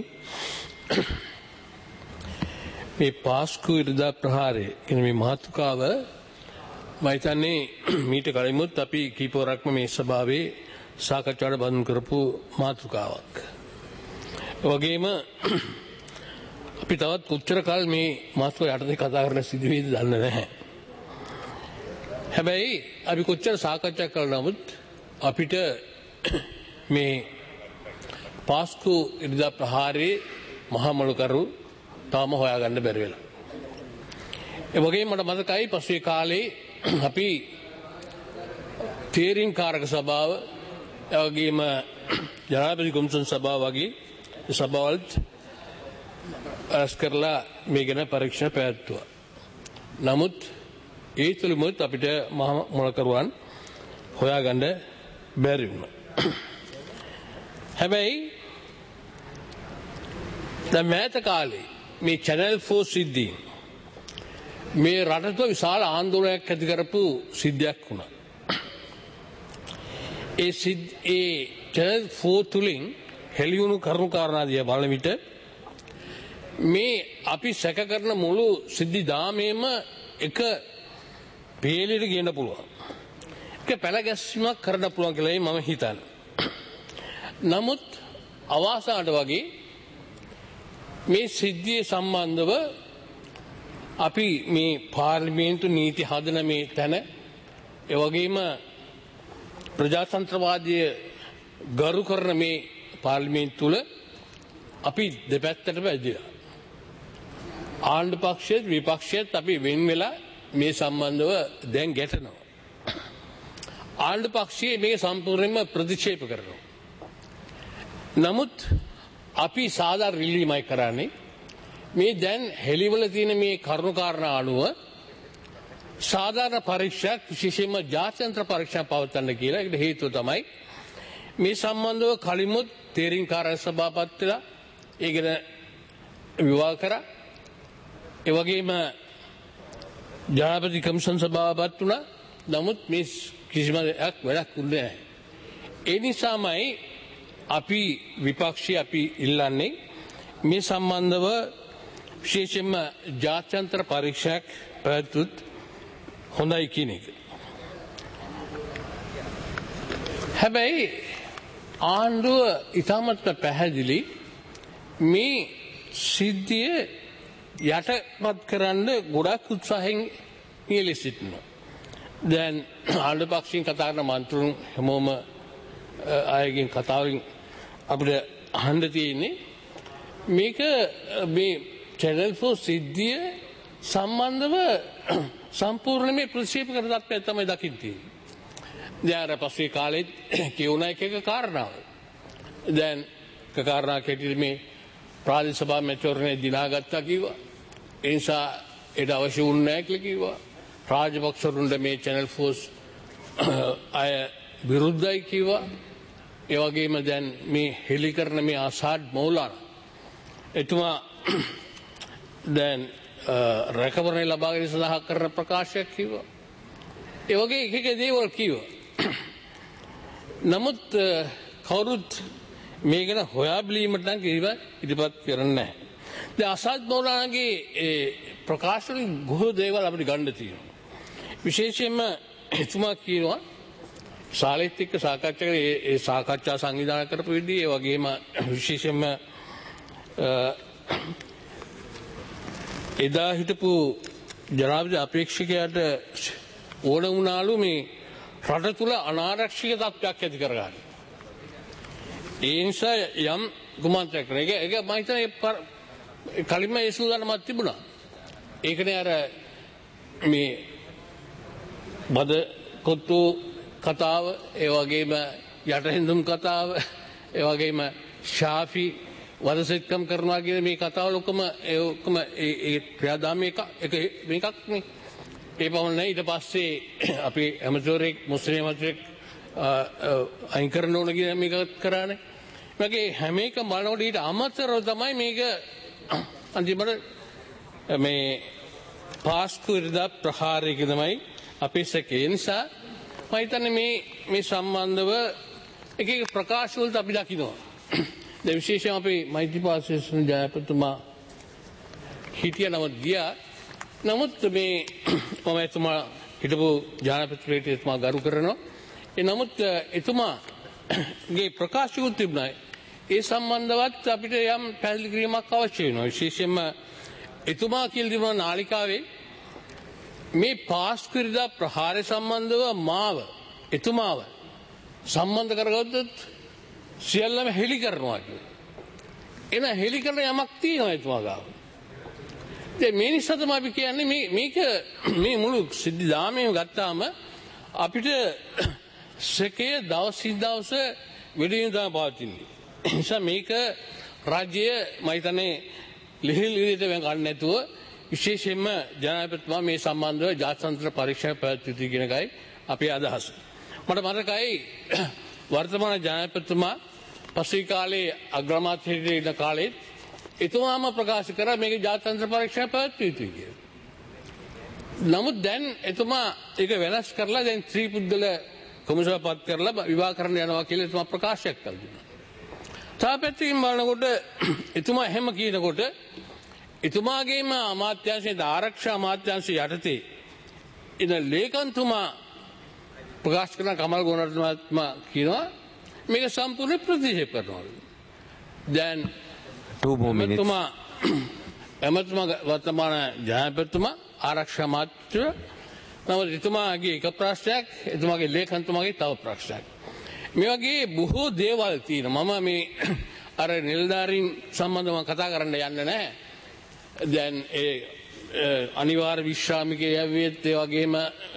මේ පාස්කු ඉරිදා ප්‍රහාරය කියන මේ මාතෘකාව මම හිතන්නේ මීට කලින්මුත් අපි කීපවරක්ම මේ සභාවේ සාකච්ඡාවට බඳුන් කරපු මාතෘකාවක්. ඒ වගේම අපි තවත් කොච්චර කාල මේ මාතෘකාව යටතේ කතා කරන සිදුවේද දන්නේ නැහැ. හැබැයි අපි කොච්චර සාකච්ඡා කළා නමුත් අපිට මේ පාස්කු ඉරිදා ප්‍රහාරයේ මහා මොලකරු තාම හොයාගන්න බැරි වෙලා. ඒ වගේම මට මතකයි පසුගිය කාලේ අපි තීරින් කාරක සභාව, ඒ වගේම ජනාධිපති කොමිෂන් සභාව වගේ සභාවලත් රැස් කරලා මේ ගැන පරීක්ෂණ පැවැත්තුවා. නමුත් ඒ තුළමුත් අපිට මහා මොලකරුවන් හොයාගන්න බැරි වුණා. හැබැයි දැන් මෑත කාලේ මේ චැනල් ෆෝර් සිද්ධිය මේ රටට විශාල ආందోලනයක් ඇති කරපු සිද්ධියක් වුණා. ඒ සිද්ධ ඒ චැනල් ෆෝර් තුලින් හෙළියුණු කරුණු කාරණා දිහා බලන විට මේ අපි සැක කරන මුළු සිද්ධි දාමේම එක පේලියට ගේන්න පුළුවන්. ඒක පැලගැස්මක් කරන්න පුළුවන් කියලායි මම හිතන්නේ. නමුත් අවාසනාවට වගේ මේ සිද්ධිය සම්බන්ධව අපි මේ පාර්ලිමේන්තු නීති හදන මේ තැන, ඒ වගේම ප්‍රජාතන්ත්‍රවාදීය ගරු කරන මේ පාර්ලිමේන්තු තුල අපි දෙපැත්තට වැදිලා. ආණ්ඩු පක්ෂයේත් විපක්ෂයේත් අපි වෙන් වෙලා මේ සම්බන්ධව දැන් ගැටෙනවා. ආණ්ඩු පක්ෂයේ මේක සම්පූර්ණයෙන්ම ප්‍රතික්ෂේප කරනවා. නමුත් අපි සාධාරණ රිලීමයි කරන්නේ මේ දැන් හෙළිවල තියෙන මේ කරුණු කාරණා අනුව සාධාරණ පරීක්ෂාවක් විශේෂයෙන්ම ජාත්‍යන්තර පරීක්ෂා පවත්වන්න කියලා. ඒකට හේතුව තමයි මේ සම්බන්ධව කලිමුත් තීරින් කාර්ය සභාපති වෙලා ඒ ගැන විවාද කරා. ඒ වගේම ජනාධිපති කොමිෂන් සභාපති වුණා. නමුත් මේ කිසිම දෙයක් වැඩක් වුණේ නැහැ. ඒ නිසාමයි අපි විපක්ෂී අපි ඉල්ලන්නේ මේ සම්බන්ධව විශේෂයෙන්ම ජාත්‍යන්තර පරීක්ෂාවක් පැවැත්වුත් හොඳයි කියන එක. හැබැයි ආණ්ඩුව ඉතාමත් පැහැදිලි මේ සිද්ධිය යටපත් කරන්න ගොඩක් උත්සාහයෙන් නියැලී සිටිනවා. දැන් ආණ්ඩු පක්ෂයෙන් කතා කරන මන්ත්‍රීන් හැමෝම අයගෙන් කතාවලින් අපිට අහන්න තියෙන්නේ මේක මේ චැනල් ෆෝර් සිද්ධිය සම්බන්ධව සම්පූර්ණ මේ ප්‍රතික්ෂේප කරන තත්ත්වයක් තමයි දකින්න තියෙන්නේ. දැන් අර පස්සේ කාලෙත් කියුණ එක එක කාරණාව. දැන් එක කාරණා කෙටිද මේ ප්‍රාදේශ සභා මැතිවරණය දිනාගත්තා කිව්වා. ඒ නිසා ඒට අවශ්‍ය වුණේ නැහැ කියලා කිව්වා. රාජපක්ෂරුන්ට මේ චැනල් ෆෝස් අය විරුද්ධයි කිව්වා. ඒ වගේම දැන් මේ හෙලි කරන මේ ආසාඩ් මෞලාන එතුමා දැන් රැකවරණය ලබා ගැනීම සඳහා කරන ප්‍රකාශයක් කිව්වා. ඒ වගේ එක එක දේවල් කිව්වා. නමුත් කවුරුත් මේ ගැන හොයා බැලීමට නම් කිසිම ඉදිරිපත් කරන්නේ නැහැ. දැන් ආසාඩ් මෞලානාගේ ඒ ප්‍රකාශ වලින් බොහෝ දේවල් අපිට ගන්න තියෙනවා. විශේෂයෙන්ම එතුමා කියනවා ශාලෙත් එක්ක සාකච්ඡා කරේ ඒ සාකච්ඡා සංවිධානය කරපු විදිහ ඒ වගේම විශේෂයෙන්ම එදා හිටපු ජනාධිපති අපේක්ෂකයාට ඕන වුණාලු මේ රට තුල අනාරක්ෂිත තත්ත්වයක් ඇති කරගන්න. ඒ නිසා යම් කුමන්ත්‍රයක් කරන එක ඒක මම හිතන්නේ කලින්ම ඒ සූදානමක් තිබුණා. ඒකනේ අර මේ බද කොත්තු කතාව ඒ වගේම යටහින්දුම් කතාව ඒ වගේම ශාෆි වදසෙත්කම් කරනවා කියන මේ කතාව ලොකම ඒ ඔක්කොම ඒ ක්‍රියාදාම එක එක මේකක් නේ. ඒ පමණ ඊට පස්සේ අපි ඇමතිවරයෙක් මුස්ලිම් ඇමතිවරයෙක් අයින් කරන්න ඕන කියන මේක කරානේ. මේකේ හැම එක බලනකොට ඊට අමතරව තමයි මේක අන්තිමට මේ පාස්කු ඉරිදා ප්‍රහාරයක තමයි අපේ සැකේ නිසා මම හිතන්නේ මේ මේ සම්බන්ධව එක එක ප්‍රකාශ වලට අපි දකිනවා. දැන් විශේෂයෙන් අපේ මෛත්‍රීපාල සිරිසේන ජනාධිපතිතුමා හිටිය නමුත් ගියා. නමුත් මේ මම එතුමා හිටපු ජනාධිපතිවරයෙක් එතුමා ගරු කරනවා. ඒ නමුත් එතුමාගේ ප්‍රකාශකුත් තිබුණා. ඒ සම්බන්ධවත් අපිට යම් පැහැදිලි කිරීමක් අවශ්‍ය වෙනවා. විශේෂයෙන්ම එතුමා කියලා තිබුණ නාලිකාවේ මේ පාස්කු ඉරිදා ප්‍රහාරය සම්බන්ධව මාව එතුමාව සම්බන්ධ කරගත්තොත් සියල්ලම හෙලි කරනවා කියලා. එන හෙලි කරන යමක් තියෙනවා එතුමා ගාව. දැන් මේ නිසා තමයි අපි කියන්නේ මේ මේක මේ මුළු සිද්ධි දාමයෙන් ගත්තාම අපිට සැකේ දවසින් දවස වැඩි වෙන තමයි පවතින්නේ. ඒ නිසා මේක රාජ්‍ය මම හිතන්නේ ලිහිල් විදිහට වෙන් ගන්න නැතුව විශේෂයෙන්ම ජනාධිපතිතුමා මේ සම්බන්ධව ජාත්‍යන්තර පරීක්ෂණ පැවැත්විය යුතුයි කියන එකයි අපේ අදහස. මට මතකයි වර්තමාන ජනාධිපතිතුමා පසුගිය කාලේ අග්‍රාමාත්‍යවරයෙක් ඉන්න කාලේ එතුමාම ප්‍රකාශ කරා මේක ජාත්‍යන්තර පරීක්ෂණ පැවැත්විය යුතුයි කියලා. නමුත් දැන් එතුමා ඒක වෙනස් කරලා දැන් ත්‍රිපුද්ගල කොමිසම පත් කරලා විවාහ කරන්න යනවා කියලා එතුමා ප්‍රකාශයක් කළා දුන්නා. තාපැත්තකින් බලනකොට එතුමා එහෙම කියනකොට එතුමාගේම අමාත්‍යාංශයේ ආරක්ෂා අමාත්‍යාංශය යටතේ ඉන ලේකම්තුමා ප්‍රකාශ කරන කමල් ගුණරත්නතුමා කියනවා මේක සම්පූර්ණ ප්‍රතික්ෂේප කරනවා. දැන් two more minutes. එතුමා එමතුමා වර්තමාන ජනාධිපතිතුමා ආරක්ෂා අමාත්‍ය නමුත් එතුමාගේ එක ප්‍රශ්නයක් එතුමාගේ ලේකම්තුමාගේ තව ප්‍රශ්නයක්. මේ වගේ බොහෝ දේවල් තියෙනවා. මම මේ අර නිලධාරීන් සම්බන්ධව කතා කරන්න යන්නේ නැහැ. දැන් ඒ අනිවාර්ය විශ්‍රාමිකය යවියෙත් ඒ වගේම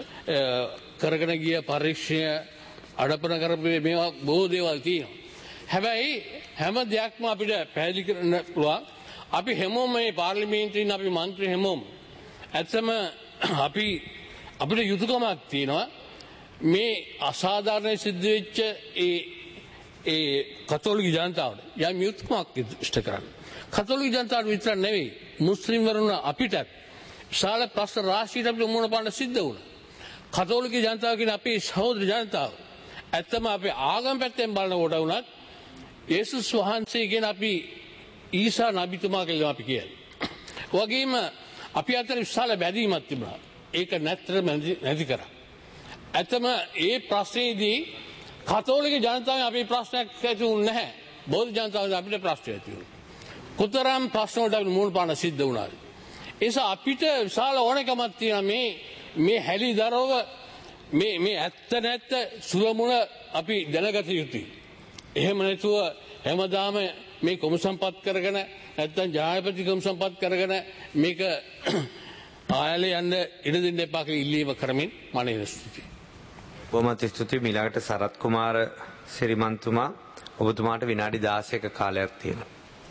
කරගෙන ගිය පරීක්ෂණ අඩපණ කරපු මේවා බොහෝ දේවල් තියෙනවා. හැබැයි හැම දෙයක්ම අපිට පැහැදිලි කරන්න පුළුවන්. අපි හැමෝම මේ පාර්ලිමේන්තුවේ අපි മന്ത്രി හැමෝම ඇත්තම අපි අපිට යුතුයකමක් තියෙනවා මේ අසාධාරණ සිද්ධ වෙච්ච ඒ ඒ කතෝලික ජනතාවට යම් යුතුයකමක් ඉෂ්ට කරන්න. කතෝලික ජනතාවට විතර නෙවෙයි මුස්ලිම් වරුන් අපිට විශාල ප්‍රශ්න රාශියක් අපිට මුහුණ පාන්න සිද්ධ වුණා. කතෝලික ජනතාව කියන අපේ සහෝදර ජනතාව ඇත්තම අපේ ආගම පැත්තෙන් බලනකොට වුණත් යේසුස් වහන්සේ කියන අපි ඊසා නබිතුමා කියලා අපි කියන්නේ. වගේම අපි අතර විශාල බැඳීමක් තිබුණා. ඒක නැත්තරම නැති කරා. ඇත්තම ඒ ප්‍රශ්නේදී කතෝලික ජනතාවෙන් අපේ ප්‍රශ්නයක් ඇති වුණේ නැහැ. බෞද්ධ ජනතාවෙන් අපිට ප්‍රශ්න ඇති වුණා. කොතරම් ප්‍රශ්න වලට අපිට මුහුණ පාන්න සිද්ධ වුණාද? ඒ නිසා අපිට විශාල ඕනකමක් තියෙනවා මේ මේ හැලිදරව මේ මේ ඇත්ත නැත්ත සුලමුණ අපි දැනගත යුතුයි. එහෙම නැතුව හැමදාම මේ කොමිසම්පත් කරගෙන නැත්නම් ජනාධිපති කොමිසම්පත් කරගෙන මේක ආයලේ යන්න ඉඩ දෙන්න එපා කියලා ඉල්ලීම කරමින් මම ඉස්තුතියි. බොහොමත් ස්තුතියි. මීළඟට සරත් කුමාර සිරිමන්තුමා ඔබතුමාට විනාඩි දාසයක කාලයක් තියෙනවා.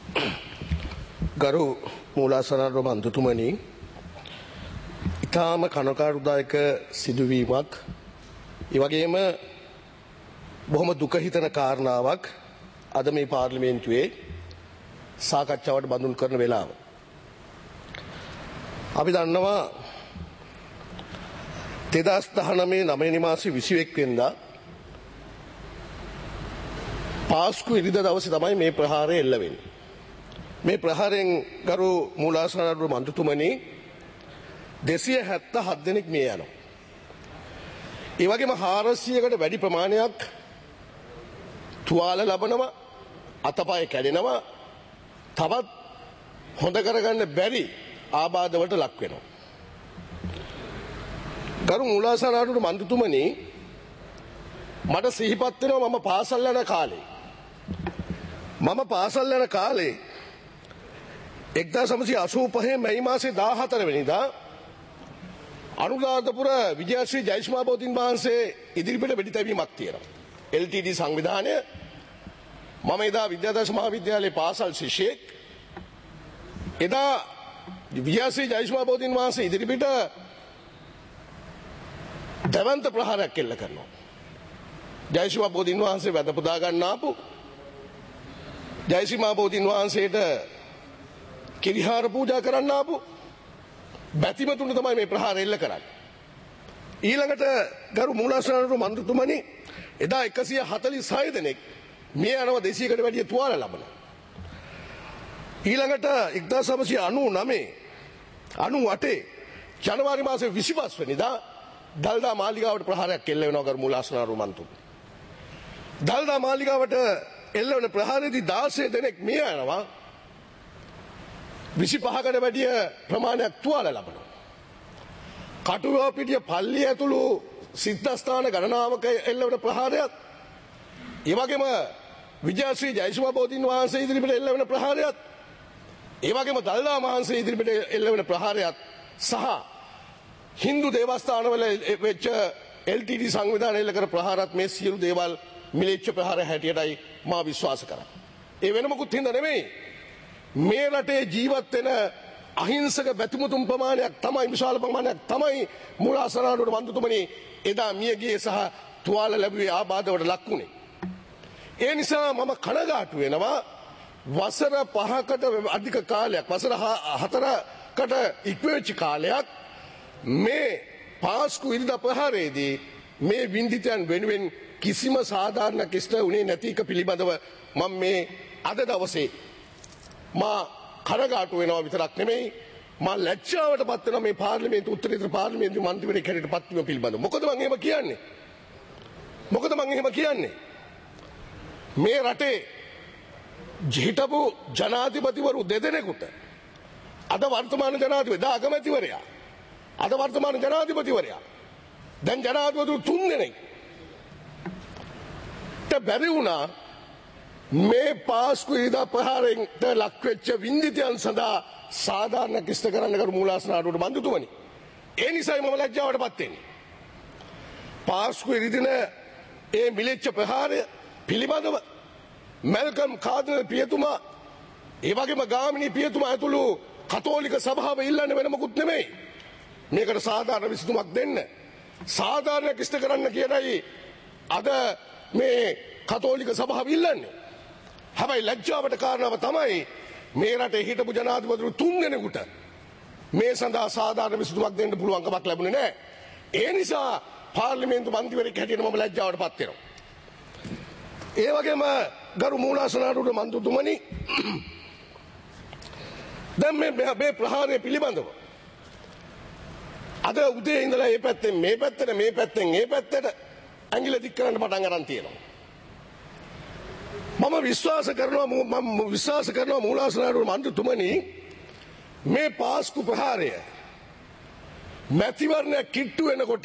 ගරු මූලාසනාධිපති මන්ත්‍රතුමනි, ඊටාම කනකාරුදායක සිදුවීමක්, ඒ වගේම බොහොම දුක හිතන කාරණාවක් අද මේ පාර්ලිමේන්තුවේ සාකච්ඡාවට බඳුන් කරන වෙලාව. අපි දන්නවා දෙදහස් දහනවය නවවෙනි මාසේ විසිඑක වෙනිදා පාස්කු ඉරිදා දවසේ තමයි මේ ප්‍රහාරය එල්ල වෙන්නේ. මේ ප්‍රහාරයෙන් ගරු මූලාසනාධිපති මන්ත්‍රතුමනි දෙසිය හැත්තෑ හත් දෙනෙක් මිය යනවා. ඒ වගේම හාරසියයකට වැඩි ප්‍රමාණයක් තුවාල ලබනවා, අතපය කැඩෙනවා, තවත් හොඳ කරගන්න බැරි ආබාධවලට ලක් වෙනවා. ගරු මූලාසනාධිපති මන්ත්‍රතුමනි, මට සිහිපත් වෙනවා මම පාසල් යන කාලේ. මම පාසල් යන කාලේ එක්දාස් නවසිය අසූ පහ මැයි මාසේ දාහතර වෙනිදා අනුරාධපුර විජයශ්‍රී ජයශ්‍රී බෝධීන් වහන්සේ ඉදිරිපිට වෙඩි තැබීමක් තියෙනවා. එල් ටී ඩී සංවිධානය. මම එදා විද්‍යාදර්ශ මහාවිද්‍යාලයේ පාසල් ශිෂ්‍යයෙක්. එදා විජයශ්‍රී ජයශ්‍රී බෝධීන් වහන්සේ ඉදිරිපිට දවන්ත ප්‍රහාරයක් එල්ල කරනවා. ජයශ්‍රී බෝධීන් වහන්සේ වැඳ පුදා ගන්න ආපු ජයශ්‍රී බෝධීන් වහන්සේට කිරිහාර පූජා කරන්න ආපු බැතිමතුන් තමයි මේ ප්‍රහාරය එල්ල කරන්නේ. ඊළඟට ගරු මූලාසනාධිපති මන්ත්‍රතුමනි, එදා එකසිය හතළිස් හය දෙනෙක් මිය යනවා, දෙසීයකට වැඩිය තුවාල ලබනවා. ඊළඟට එක්දාස් නවසිය අනූ නවය අනූ අටේ ජනවාරි මාසේ විසිපස් වෙනිදා දල්දා මාලිගාවට ප්‍රහාරයක් එල්ල වෙනවා. ගරු මූලාසනාධිපති මන්ත්‍රතුමනි, දල්දා මාලිගාවට එල්ල වෙන ප්‍රහාරයේදී දාසය දෙනෙක් මිය යනවා, විසිපහකට වැඩිය ප්‍රමාණයක් තුවාල ලබනවා. කටුවාපිටිය පල්ලිය ඇතුළු සිද්ධස්ථාන ගණනාවක එල්ල වෙන ප්‍රහාරයක්, ඒ වගේම විජයශ්‍රී ජයශ්‍රී බෝධීන් වහන්සේ ඉදිරිපිට එල්ල වෙන ප්‍රහාරයක්, ඒ වගේම දල්දා මහන්සේ ඉදිරිපිට එල්ල වෙන ප්‍රහාරයක් සහ හින්දු දේවස්ථානවල වෙච්ච එල් ටී ඩී සංවිධානය එල්ල කර ප්‍රහාරات මේ සියලු දේවල් මිලේච්ඡ ප්‍රහාර හැටියටයි මා විශ්වාස කරන්නේ. ඒ වෙන මොකුත් හින්දා නෙමෙයි. මේ රටේ ජීවත් වෙන අහිංසක බැතිමුතුන් ප්‍රමාණයක් තමයි, විශාල ප්‍රමාණයක් තමයි මූලාසනාධිපති මන්ත්‍රතුමනි එදා මිය ගියේ සහ තුවාල ලැබුවේ ආබාධවලට ලක් වුණේ. ඒ නිසා මම කනගාටු වෙනවා වසර පහකට අධික කාලයක්, වසර හතරකට ඉක්මවෙච්ච කාලයක් මේ පාස්කු ඉරිදා ප්‍රහාරයේදී මේ වින්දිතයන් වෙනුවෙන් කිසිම සාධාරණ කිෂ්ඨ උනේ නැති එක පිළිබඳව මම මේ අද දවසේ මා කනගාටු වෙනවා විතරක් නෙමෙයි, මා ලැජ්ජාවට පත් වෙනවා මේ පාර්ලිමේන්තු උත්තරීතර පාර්ලිමේන්තු මන්ත්‍රීවරයෙක් හැටියට පත්වීම පිළිබඳව. මොකද මම එහෙම කියන්නේ? මොකද මම එහෙම කියන්නේ? මේ රටේ හිටපු ජනාධිපතිවරු දෙදෙනෙකුට අද වර්තමාන ජනාධිපති දා අගමැතිවරයා, අද වර්තමාන ජනාධිපතිවරයා, දැන් ජනාධිපතිවරු තුන් දෙනෙක් බැරි වුණා මේ පාස්කු ඉරිදා ප්‍රහාරයට ලක්වෙච්ච වින්දිතයන් සඳහා සාධාරණ කිෂ්ඨ කරන්න. කරු මූලාසනාධිපති මන්ත්‍රතුමනි, ඒ නිසායි මම ලැජ්ජාවට පත් වෙන්නේ. පාස්කු ඉරිදින ඒ මිලෙච්ච ප්‍රහාරය පිළිබඳව මැල්කම් කාදර් පියතුමා, ඒ වගේම ගාමිණී පියතුමා ඇතුළු කතෝලික සභාව ඉල්ලන්නේ වෙන මොකුත් නෙමෙයි. මේකට සාධාරණ විසඳුමක් දෙන්න, සාධාරණ කිෂ්ඨ කරන්න කියනයි අද මේ කතෝලික සභාව ඉල්ලන්නේ. හැබැයි ලැජ්ජාවට කාරණාව තමයි මේ රටේ හිටපු ජනාධිපතිවරු තුන් දෙනෙකුට මේ සඳහා සාධාරණ විසඳුමක් දෙන්න පුළුවන් කමක් ලැබුණේ නැහැ. ඒ නිසා පාර්ලිමේන්තු මන්ත්‍රීවරයෙක් හැටියට මම ලැජ්ජාවට පත් වෙනවා. ඒ වගේම ගරු මූලාසනාධිපති මන්ත්‍රතුමනි, දැන් මේ මේ ප්‍රහාරය පිළිබඳව අද උදේ ඉඳලා මේ පැත්තෙන් මේ පැත්තට, මේ පැත්තෙන් මේ පැත්තට ඇඟිල්ල දික් කරන්න පටන් ගන්න තියෙනවා. මම විශ්වාස කරනවා මම විශ්වාස කරනවා මූලාසනාධිපති මන්ත්‍රතුමනි, මේ පාස්කු ප්‍රහාරය මැතිවරණයක් කිට්ටු වෙනකොට